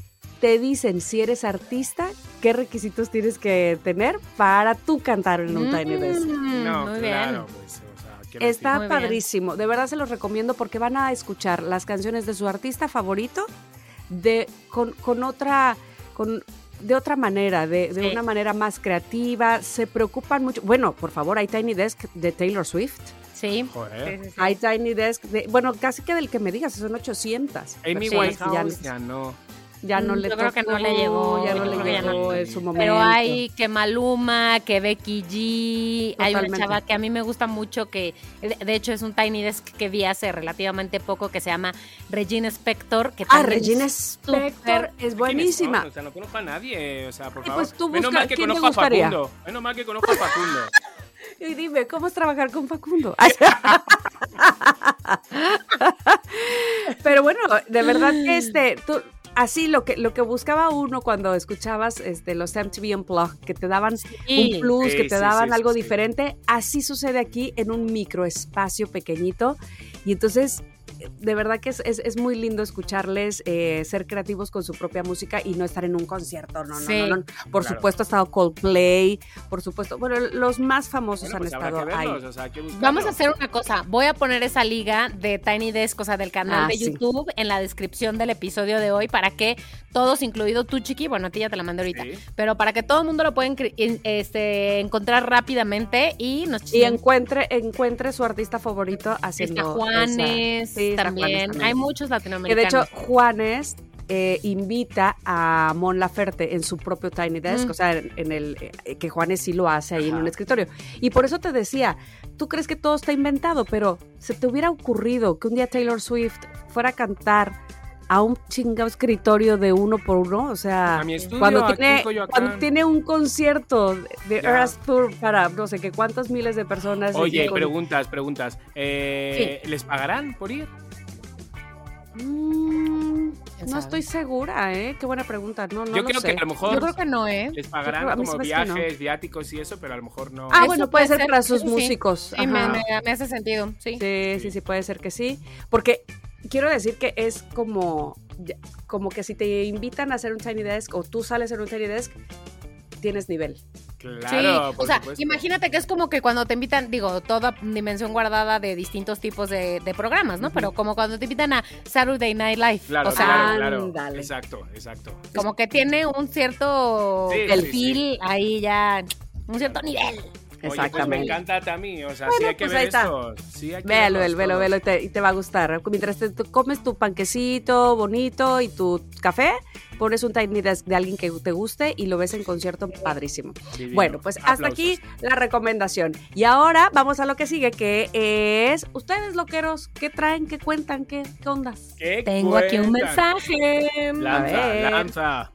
te dicen si eres artista, qué requisitos tienes que tener para tú cantar en un Tiny Desk. Mm, no, muy claro, bien. pues, o sea, qué Está Muy bien. padrísimo, de verdad se los recomiendo porque van a escuchar las canciones de su artista favorito de, con, con otra, con de otra manera, de, de Sí. una manera más creativa, se preocupan mucho. Bueno, por favor, hay Tiny Desk de Taylor Swift, Sí. Joder. Sí, sí, sí. hay Tiny Desk de, bueno, casi que del que me digas, son ochocientas. Amy personas que ya, Winehouse ya no. ya no Mm, le yo creo que no le tocó, llegó, ya yo no le creo que ya no. llegó en su momento. Pero hay que Maluma, que Becky G, hay una Totalmente. chava que a mí me gusta mucho, que de de hecho es un Tiny Desk que vi hace relativamente poco, que se llama Regina Spektor. Que Ah, también Regina es Spector súper- es buenísima. O sea, no conozco a nadie. O sea, por Ay, favor. pues tú Menos busca- mal que ¿quién te conozco a gustaría? Facundo. Menos mal que conozco a Facundo. Y dime, ¿cómo es trabajar con Facundo? Ay. Pero bueno, de verdad que este, tú, así lo que, lo que buscaba uno cuando escuchabas este, los M T V Unplugged, que te daban Sí. un plus, Sí, que te sí, daban sí, algo sí, sí. diferente, así sucede aquí en un microespacio pequeñito. Y entonces, de verdad que es, es, es muy lindo escucharles eh, ser creativos con su propia música y no estar en un concierto. No, no, Sí. no, no. Por Claro. supuesto ha estado Coldplay, por supuesto. Bueno, los más famosos Bueno, han pues habrá estado que ahí. verlos, o sea, hay que buscarlos. Vamos a hacer una cosa, voy a poner esa liga de Tiny Desk, o sea, del canal Ah, de sí. YouTube en la descripción del episodio de hoy para que todos, incluido tú, Chiqui, bueno, a ti ya te la mandé ahorita, Sí. pero para que todo el mundo lo pueda encri- en- este, encontrar rápidamente y nos Y chismen. encuentre, encuentre su artista favorito haciendo Está Juanes, esa- sí, está también. Juanes también. Hay muchos Que de latinoamericanos. hecho, Juanes eh, invita a Mon Laferte en su propio Tiny Desk, Mm. o sea, en, en el eh, que Juanes sí lo hace ahí en un escritorio. Y por eso te decía, tú crees que todo está inventado, pero se te hubiera ocurrido que un día Taylor Swift fuera a cantar a un chingado escritorio de uno por uno, o sea, A mi estudio, cuando aquí tiene, en Coyoacán. cuando tiene un concierto de Ya. Eras Tour para no sé qué cuántas miles de personas. Oye, con- preguntas, preguntas. Eh, ¿Les pagarán por ir? Mm, ¿Quién no sabe? estoy segura, ¿eh? Qué buena pregunta. No, no Yo lo creo sé. que a lo mejor Yo creo que no, ¿eh? les Yo pagarán creo- a mí como se me hace que no. viajes, viáticos y eso, pero a lo mejor no. Ah, Eso bueno, puede ser para sus eso sí. músicos. Sí, me, Ajá. me- me hace sentido, sí. Sí, sí, sí, puede ser que sí. Porque quiero decir que es como, ya- como que si te invitan a hacer un Tiny Desk o tú sales en un Tiny Desk, tienes nivel. Claro, Sí, por o sea, supuesto. imagínate que es como que cuando te invitan, digo, toda dimensión guardada de distintos tipos de, de programas, ¿no? Pero como cuando te invitan a Saturday Night Live. Claro, o sea, claro, claro. ándale. Exacto, exacto. como que tiene un cierto Sí, sí, perfil sí. ahí ya, un cierto nivel. Oye, pues me Exactamente. encanta también, o sea, Bueno, sí hay que pues ver ahí está. estos. Sí hay que Véalo, verlos velo, todos. velo y te, y te va a gustar. Mientras te, tú comes tu panquecito bonito y tu café, pones un Tiny Desk de alguien que te guste y lo ves en concierto padrísimo. Divino. Bueno, pues hasta Aplausos. aquí la recomendación. Y ahora vamos a lo que sigue, que es, ustedes loqueros, ¿qué traen? ¿Qué cuentan? ¿Qué, qué ondas? ¿Qué Tengo aquí un cuentan? mensaje. Lanza, ver. lanza.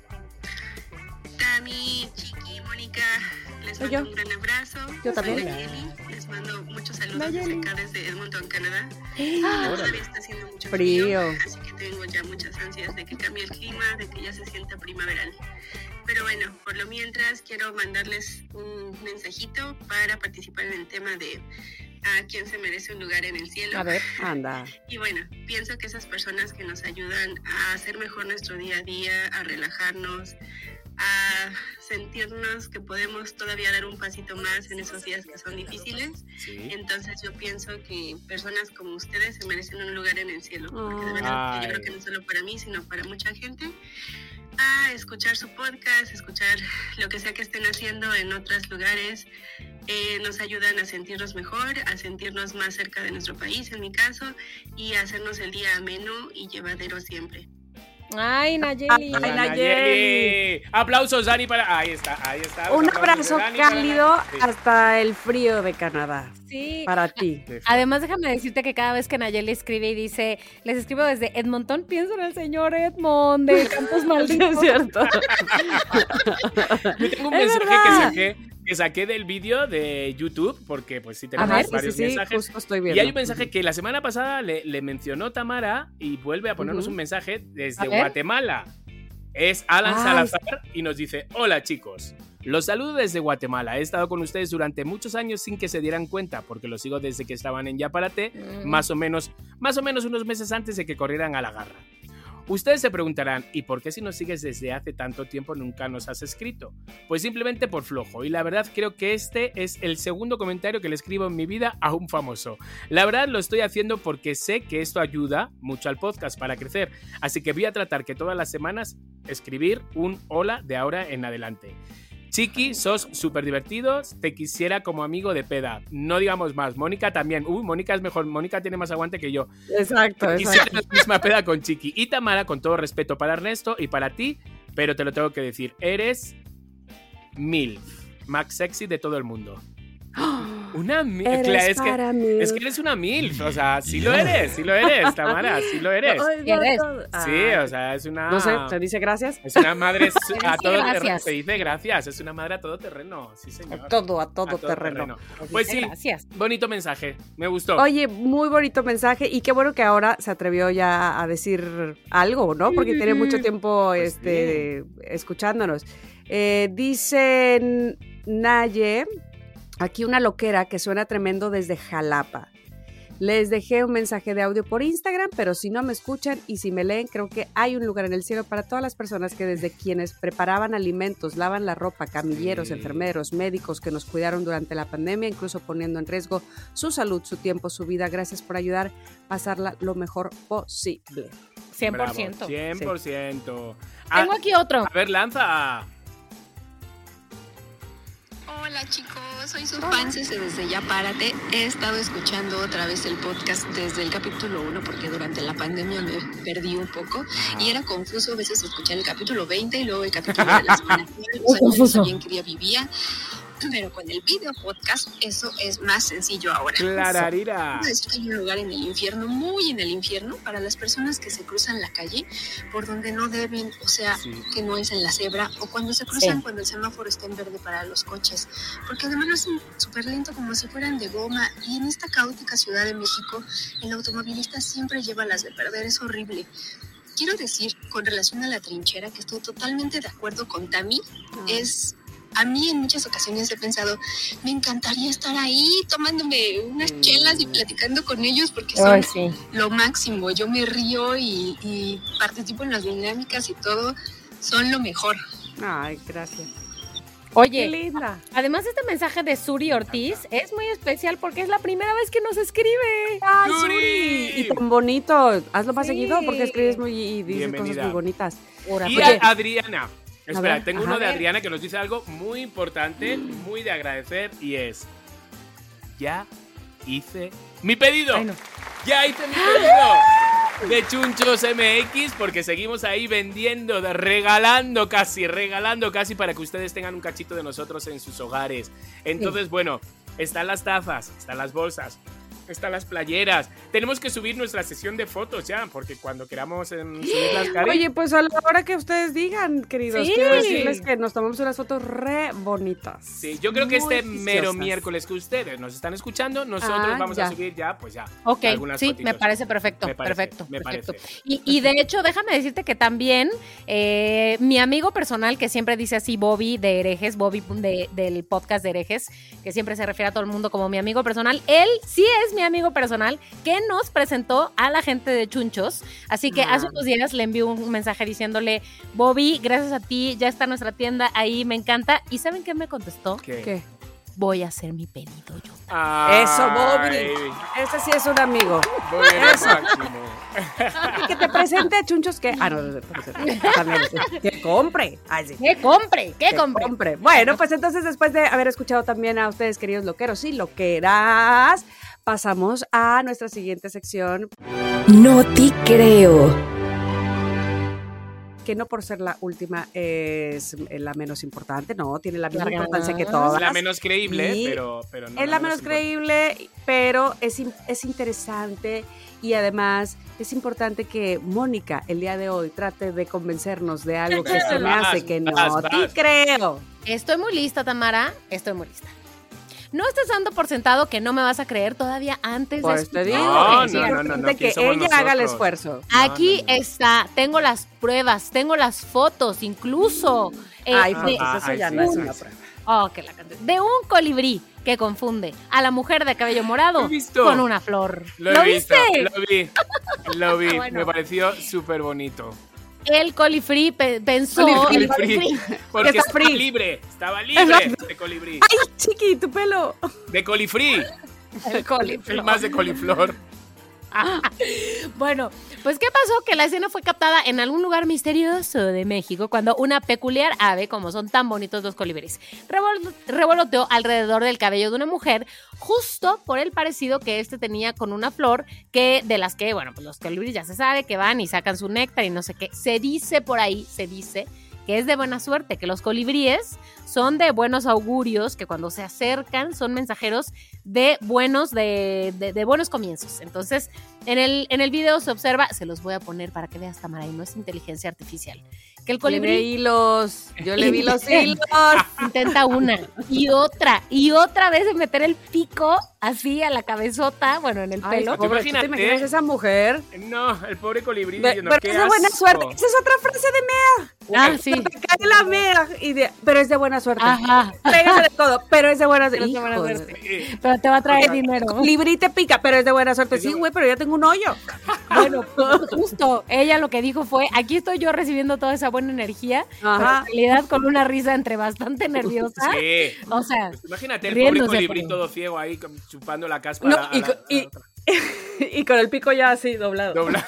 Tami, Chiqui, Mónica, les Soy mando yo. un gran abrazo. Yo también. Soy Nayeli, les mando muchos saludos Nayeli. desde acá, desde Edmonton, Canadá. Ah, Todavía está haciendo mucho frío. frío, así que tengo ya muchas ansias de que cambie el clima, de que ya se sienta primaveral. Pero bueno, por lo mientras quiero mandarles un mensajito para participar en el tema de a quién se merece un lugar en el cielo. A ver. Anda. Y bueno, pienso que esas personas que nos ayudan a hacer mejor nuestro día a día, a relajarnos, a sentirnos que podemos todavía dar un pasito más en esos días que son difíciles. Sí. Entonces yo pienso que personas como ustedes se merecen un lugar en el cielo, porque de verdad que yo Ay. creo que no solo para mí, sino para mucha gente. A escuchar su podcast, escuchar lo que sea que estén haciendo en otros lugares, eh, nos ayudan a sentirnos mejor, a sentirnos más cerca de nuestro país, en mi caso, y a hacernos el día ameno y llevadero siempre. Ay, Nayeli. Ay, Hola, Nayeli. Aplausos, Dani, para. Ahí está, ahí está. Un Los aplausos abrazo de Dani para cálido Dani. Sí. hasta el frío de Canadá. Sí. Para ti. Además, déjame decirte que cada vez que Nayeli escribe y dice, les escribo desde Edmonton, pienso en el señor Edmond de Campos Malditos. Es cierto. Yo tengo un Es mensaje que verdad. saqué, que saqué del vídeo de YouTube, porque pues sí A tenemos ver, sí, sí, varios sí, mensajes. justo estoy viendo. Y hay un mensaje que la semana pasada le, le mencionó Tamara y vuelve a ponernos Ujú. un mensaje desde A ver. Guatemala. Es Alan Ay. Salazar y nos dice: hola chicos, los saludo desde Guatemala. He estado con ustedes durante muchos años sin que se dieran cuenta, porque los sigo desde que estaban en Yaparate, Mm. más o menos, más o menos unos meses antes de que corrieran a la garra. Ustedes se preguntarán, ¿y por qué si nos sigues desde hace tanto tiempo nunca nos has escrito? Pues simplemente por flojo, y la verdad creo que este es el segundo comentario que le escribo en mi vida a un famoso. La verdad lo estoy haciendo porque sé que esto ayuda mucho al podcast para crecer, así que voy a tratar que todas las semanas escribir un hola de ahora en adelante. Chiqui, sos súper divertido, te quisiera como amigo de peda. No digamos más. Mónica también. Uy, Mónica es mejor. Mónica tiene más aguante que yo. Exacto, te quisiera exacto. la misma peda con Chiqui. Y Tamara, con todo respeto para Ernesto y para ti, pero te lo tengo que decir, eres MILF, Max Sexy de todo el mundo. Una MILF. Eres Es que, para mí. es que eres una MILF, o sea, sí lo eres, sí lo eres, Tamara, sí lo eres. Ay, ¿Eres? no, Sí, o sea, es una... No sé, ¿te dice gracias? Es una madre su- Te a dice todo terreno. gracias. Te dice gracias, es una madre a todo terreno, sí señor. A todo, a todo, A todo terreno. Pues sí, Gracias. bonito mensaje, me gustó. Oye, muy bonito mensaje y qué bueno que ahora se atrevió ya a decir algo, ¿no? Porque tiene mucho tiempo Pues este, escuchándonos. Eh, dicen Naye, aquí una loquera que suena tremendo desde Jalapa. Les dejé un mensaje de audio por Instagram, pero si no me escuchan y si me leen, creo que hay un lugar en el cielo para todas las personas que desde quienes preparaban alimentos, lavan la ropa, camilleros, Sí. enfermeros, médicos que nos cuidaron durante la pandemia, incluso poniendo en riesgo su salud, su tiempo, su vida. Gracias por ayudar a pasarla lo mejor posible. cien por Bravo, ciento. cien por ciento. Ah, Tengo aquí otro. a ver, lanza. Hola chicos, soy su fan desde Ya Párate. He estado escuchando otra vez el podcast desde el capítulo uno porque durante la pandemia me perdí un poco y era confuso a veces escuchar el capítulo veinte y luego el capítulo de la semana. O sea, yo no sabía en qué día vivía, pero con el video podcast eso es más sencillo ahora. Clararira. Quiero decir que hay un lugar en el infierno, muy en el infierno, para las personas que se cruzan la calle por donde no deben, o sea, Sí. que no es en la cebra, o cuando se cruzan Sí. cuando el semáforo está en verde para los coches, porque además lo hacen súper lento como si fueran de goma, y en esta caótica Ciudad de México, el automovilista siempre lleva las de perder, es horrible. Quiero decir, con relación a la trinchera, que estoy totalmente de acuerdo con Tami, es... A mí en muchas ocasiones he pensado, me encantaría estar ahí tomándome unas chelas y platicando con ellos porque son Ay, sí. lo máximo. Yo me río y, y participo en las dinámicas y todo, son lo mejor. Ay, gracias. Qué Oye, linda. además este mensaje de Suri Ortiz es muy especial porque es la primera vez que nos escribe. Ay, Yuri. Suri. Y tan bonito. Hazlo más Sí. seguido porque escribes muy y dices Bienvenida. cosas muy bonitas. Ahora, Y oye, a Adriana. Espera, ver, tengo ajá. uno de Adriana que nos dice algo muy importante, muy de agradecer, y es: ya hice mi pedido. Ay, no. Ya hice mi pedido de Chunchos M X, porque seguimos ahí vendiendo, de- regalando casi, regalando casi para que ustedes tengan un cachito de nosotros en sus hogares. Entonces, bueno, están las tazas, están las bolsas, están las playeras. Tenemos que subir nuestra sesión de fotos ya, porque cuando queramos em, subir las caras. Oye, pues a la hora que ustedes digan, queridos, Sí. quiero decirles que nos tomamos unas fotos re bonitas. Sí, yo creo que Muy este mero preciosas. miércoles que ustedes nos están escuchando, nosotros Ah, vamos ya. a subir ya, pues ya. Ok, algunas sí, fotitos. me parece perfecto, Me parece, perfecto, me perfecto. parece. Y, y de hecho, déjame decirte que también eh, mi amigo personal, que siempre dice así, Bobby de Herejes, Bobby de- del podcast de Herejes, que siempre se refiere a todo el mundo como mi amigo personal, él sí es mi amigo personal, que nos presentó a la gente de Chunchos. Así que Ah. hace unos días le envió un mensaje diciéndole, Bobby, gracias a ti, ya está nuestra tienda ahí, me encanta. ¿Y saben qué me contestó? ¿Qué? ¿Qué? Voy a hacer mi pedido yo. Ay, Eso, Bobby. Ese sí es un amigo. Bobby es lo máximo. Y que te presente a Chunchos que... Ah, no, no, no, también, que compre. Ay, sí. ¡Que compre! ¡Que Que compre! compre. Bueno, pues entonces después de haber escuchado también a ustedes, queridos loqueros y loqueras, pasamos a nuestra siguiente sección, No te creo. que no por ser la última es la menos importante, no, tiene la misma Larga. importancia que Es todas. Es la menos creíble, Y pero, pero no. Es la menos creíble, pero es, in- es interesante y además es importante que Mónica el día de hoy trate de convencernos de algo que se me Vas, hace que no vas, te vas. creo. Estoy muy lista, Tamara. Estoy muy lista. No estés dando por sentado que no me vas a creer todavía antes Por de eso te escuchar. digo, No, es no, no, importante no, no, ¿quién que somos ella haga el nosotros? esfuerzo. Aquí No, no, no. está, tengo las pruebas, tengo las fotos, incluso. eh, Ay, de, fotos, Ah, eso ay, ya sí, no es sí, una sí. prueba. oh, que la canté. De un colibrí que confunde a la mujer de cabello morado Lo he visto. con una flor. Lo he visto, viste? lo vi. Lo vi, Bueno. me pareció súper bonito. El colibrí pe- pensó. Colibrí. el colibrí. Porque Está estaba free. libre, estaba libre Exacto. de colibrí. Ay, chiqui, tu pelo. De colifrí. El coliflor. Soy más de coliflor. Bueno, pues ¿qué pasó? Que la escena fue captada en algún lugar misterioso de México cuando una peculiar ave, como son tan bonitos los colibríes, revol- revoloteó alrededor del cabello de una mujer justo por el parecido que este tenía con una flor que de las que, bueno, pues los colibríes ya se sabe que van y sacan su néctar y no sé qué. Se dice por ahí, se dice que es de buena suerte, que los colibríes son de buenos augurios, que cuando se acercan son mensajeros de buenos, de, de, de buenos comienzos. Entonces, en el, en el video se observa, se los voy a poner para que veas, Tamara, y no es inteligencia artificial, que el colibrí... Tiene hilos, yo le vi los hilos. Intenta una y otra, y otra vez de meter el pico así a la cabezota, bueno, en el Ay, pelo. pobre, ¿tú te imaginas esa mujer? No, el pobre colibrí. Be- diciendo, pero "Qué es de buena asco". suerte. Esa es otra frase de Mea. Ah, sí. Te cae la Mea. Y de, pero es de buena suerte. Ajá. Pégase de todo, pero es de buena suerte. Pero es de buena Hijo de- suerte. Pero te va a traer dinero. Colibrí te pica, pero es de buena suerte. Sí, güey, pero ya tengo un hoyo. Bueno, justo, ella lo que dijo fue, aquí estoy yo recibiendo toda esa buena energía, Ajá. pero en realidad con una risa entre bastante nerviosa. Sí. O sea, Pues imagínate el riéndose, pobre colibrí pero- todo ciego ahí com- chupando la caspa. No, a la- y, a la- co- y- a la otra. y con el pico ya así doblado. Dobla.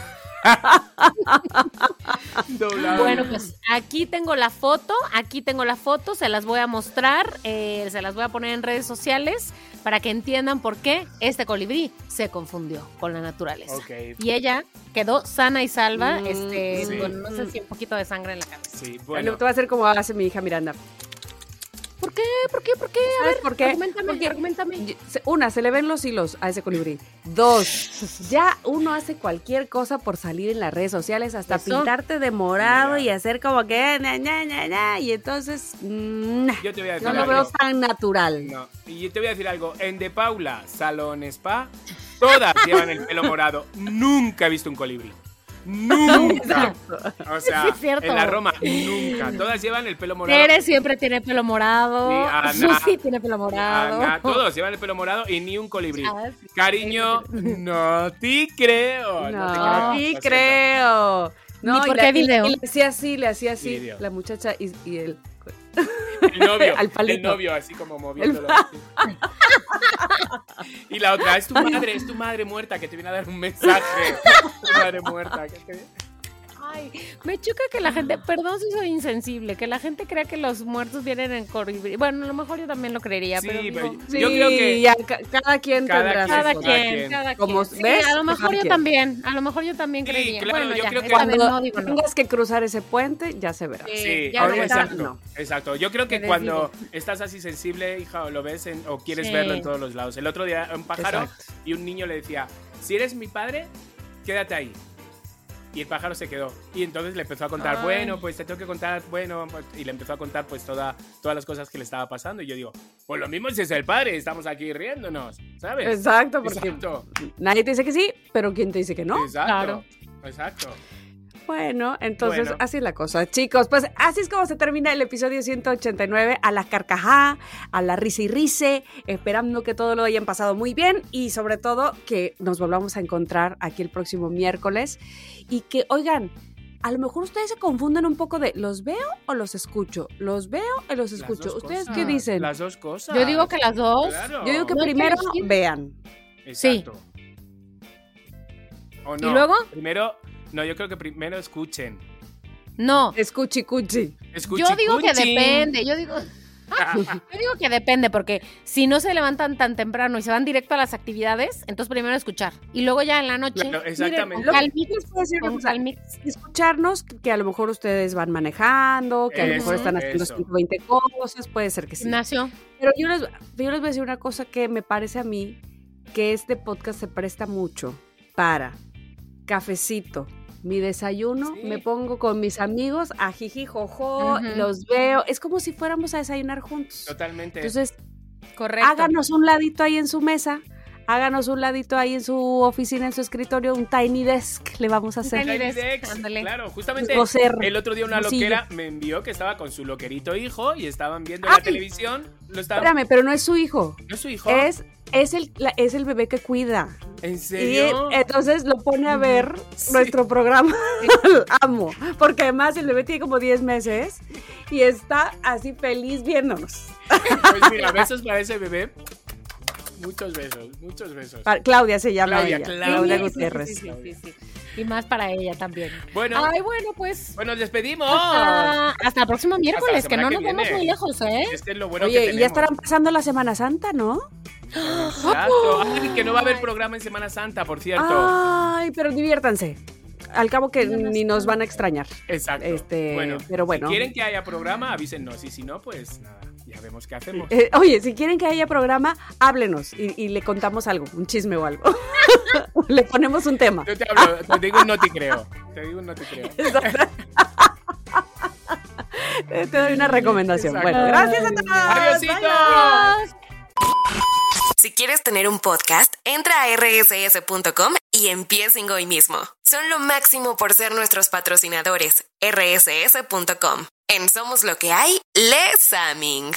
Doblado. Bueno, pues aquí tengo la foto, aquí tengo la foto, se las voy a mostrar, eh, se las voy a poner en redes sociales para que entiendan por qué este colibrí se confundió con la naturaleza. Ok. Y ella quedó sana y salva, Mm, este, sí. con no sé si un poquito de sangre en la cabeza. Sí, Bueno, bueno. te voy a hacer como hace mi hija Miranda. ¿Por qué? ¿Por qué? ¿Por qué? A ¿Sabes ver, por qué? argumentame, Porque- argumentame. Y- se- Una, se le ven los hilos a ese colibrí. Dos, ya uno hace cualquier cosa por salir en las redes sociales, hasta Eso. pintarte de morado Mira. y hacer como que ña, ña, ña, ña, y entonces mm, Yo te voy a decir no lo algo. veo tan natural. No. Y yo te voy a decir algo. En De Paula, Salón Spa, todas llevan el pelo morado. Nunca he visto un colibrí. Nunca. O sea, Sí, es cierto. en la Roma, nunca. Todas llevan el pelo morado. Tere siempre tiene pelo morado. Sí, Ana. Susi tiene pelo morado. Ana, todos llevan el pelo morado y ni un colibrí. Ah, sí. Cariño, no te creo. No, te creo. No, lo sí siento. creo. No, Ni y por la- qué y- video. Y le hacía así, le hacía así, Video. la muchacha y, y él. El novio, Al palito. el novio, así como moviéndolo. así. Y la otra, es tu madre, es tu madre muerta que te viene a dar un mensaje. Tu madre muerta. Que te... Ay, me choca que la gente, perdón si soy insensible, que la gente crea que los muertos vienen en colibrí. Bueno, a lo mejor yo también lo creería, Sí, pero pero digo, Sí, yo creo que ya, ca- cada quien Cada tendrá quien, sus cada cosas. cada quien, quien. cada Como, quien. Sí, ¿ves? a lo mejor Cada yo quien. también, a lo mejor yo también Sí, creería. claro, bueno, yo ya, creo que esta vez Cuando no digo no. tengas que cruzar ese puente, ya se verá. Sí, ya ahora no, exacto, no. exacto. Yo creo que Te les cuando digo. estás así sensible, hija, o lo ves en- o quieres Sí. verlo en todos los lados. El otro día un pájaro Exacto. y un niño le decía, si eres mi padre, quédate ahí. Y el pájaro se quedó. Y entonces le empezó a contar, Ay. bueno, pues te tengo que contar, bueno, pues, y le empezó a contar pues toda, todas las cosas que le estaba pasando. Y yo digo, pues lo mismo si es el padre, estamos aquí riéndonos, ¿sabes? Exacto, porque Exacto. nadie te dice que sí, pero ¿quién te dice que no? Exacto. Claro. Exacto. Bueno, entonces Bueno. así es la cosa. Chicos, pues así es como se termina el episodio ciento ochenta y nueve, a la carcajá, a la risa y rice, esperando que todo lo hayan pasado muy bien y sobre todo que nos volvamos a encontrar aquí el próximo miércoles y que, oigan, a lo mejor ustedes se confunden un poco de ¿los veo o los escucho? ¿Los veo o los Las escucho? dos ¿Ustedes cosas, qué dicen? Las dos cosas. Yo digo que las dos. Claro. Yo digo que No hay que primero elegir. vean. Exacto. ¿O no? ¿Y luego? Primero, no, yo creo que primero escuchen. No, Escuchi, cuchi. Escuchen. yo digo que depende, yo digo... Yo digo que depende, porque si no se levantan tan temprano y se van directo a las actividades, entonces primero escuchar. Y luego ya en la noche, Claro, exactamente. Lo que calmix, les puedo decir una con cosa, calmix. escucharnos, que a lo mejor ustedes van manejando, que a lo Eso, mejor están haciendo eso. ciento veinte cosas, puede ser que sí. Ignacio. Pero yo les, yo les voy a decir una cosa que me parece a mí que este podcast se presta mucho para cafecito, mi desayuno, Sí. me pongo con mis amigos a jiji jojo, Ujú. los veo, es como si fuéramos a desayunar juntos. Totalmente. Entonces, Correcto. háganos un ladito ahí en su mesa, háganos un ladito ahí en su oficina, en su escritorio, un tiny desk le vamos a Un hacer. tiny Tiny desk, Desk, ándale. claro, justamente Coser, el otro día una su loquera silla. me envió que estaba con su loquerito hijo y estaban viendo Ay. la televisión. Lo estaban... Espérame, pero no es su hijo, ¿No es su hijo? es, es, el, la- es el bebé que cuida. ¿En Y serio? entonces lo pone a ver Sí. nuestro programa. Amo. Porque además el bebé tiene como diez meses y está así feliz viéndonos. Pues mira, besos para ese bebé. Muchos besos, muchos besos. Para, Claudia se llama Claudia, ella. Claudia. Claudia Sí, Gutiérrez. Sí, sí, sí, sí, sí. Y más para ella también. Bueno. Ay, bueno, pues. Bueno, nos despedimos. Hasta, hasta el próximo miércoles, Hasta que la no semana nos que vamos viene. muy lejos, ¿eh? Este es lo bueno que Oye, y tenemos. ya estarán pasando la Semana Santa, ¿no? Exacto. Ay, que no va a haber programa en Semana Santa, por cierto. Ay, pero diviértanse. Al cabo que ni nos van a extrañar. Exacto. Este, bueno, pero bueno. si quieren que haya programa, avísennos. Y si no, pues nada, ya vemos qué hacemos. Eh, oye, si quieren que haya programa, háblenos y, y le contamos algo, un chisme o algo. Le ponemos un tema. Yo te hablo, te digo un no te creo. Te digo un no te creo. Te doy una recomendación. Exacto. Bueno, gracias a todos. Adiósito. Bye, bye. Si quieres tener un podcast, entra a erre ese ese punto com y empiecen hoy mismo. Son lo máximo por ser nuestros patrocinadores. erre ese ese punto com. En Somos Lo que hay, Les Aming.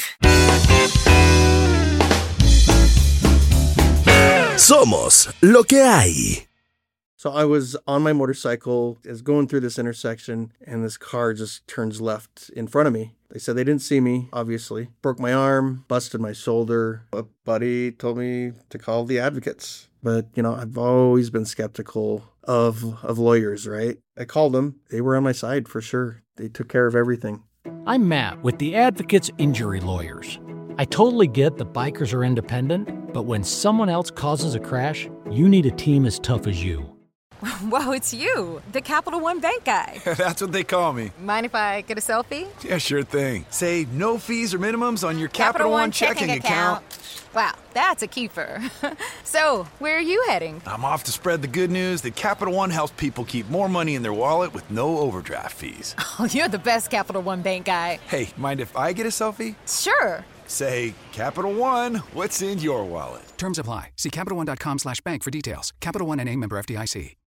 Somos lo que hay. So I was on my motorcycle, is going through this intersection, and this car just turns left in front of me. They said they didn't see me, obviously. Broke my arm, busted my shoulder. A buddy told me to call the advocates. But, you know, I've always been skeptical of of lawyers, right? I called them. They were on my side for sure. They took care of everything. I'm Matt with the Advocates Injury Lawyers. I totally get that bikers are independent, but when someone else causes a crash, you need a team as tough as you. Whoa, it's you, the Capital One Bank guy. That's what they call me. Mind if I get a selfie? Yeah, sure thing. Say no fees or minimums on your Capital, Capital One, One checking, checking account. account. Wow, that's a keeper. So, where are you heading? I'm off to spread the good news that Capital One helps people keep more money in their wallet with no overdraft fees. Oh, you're the best Capital One Bank guy. Hey, mind if I get a selfie? Sure. Say, Capital One, what's in your wallet? Terms apply. See CapitalOne.com slash bank for details. Capital One N A, member F D I C.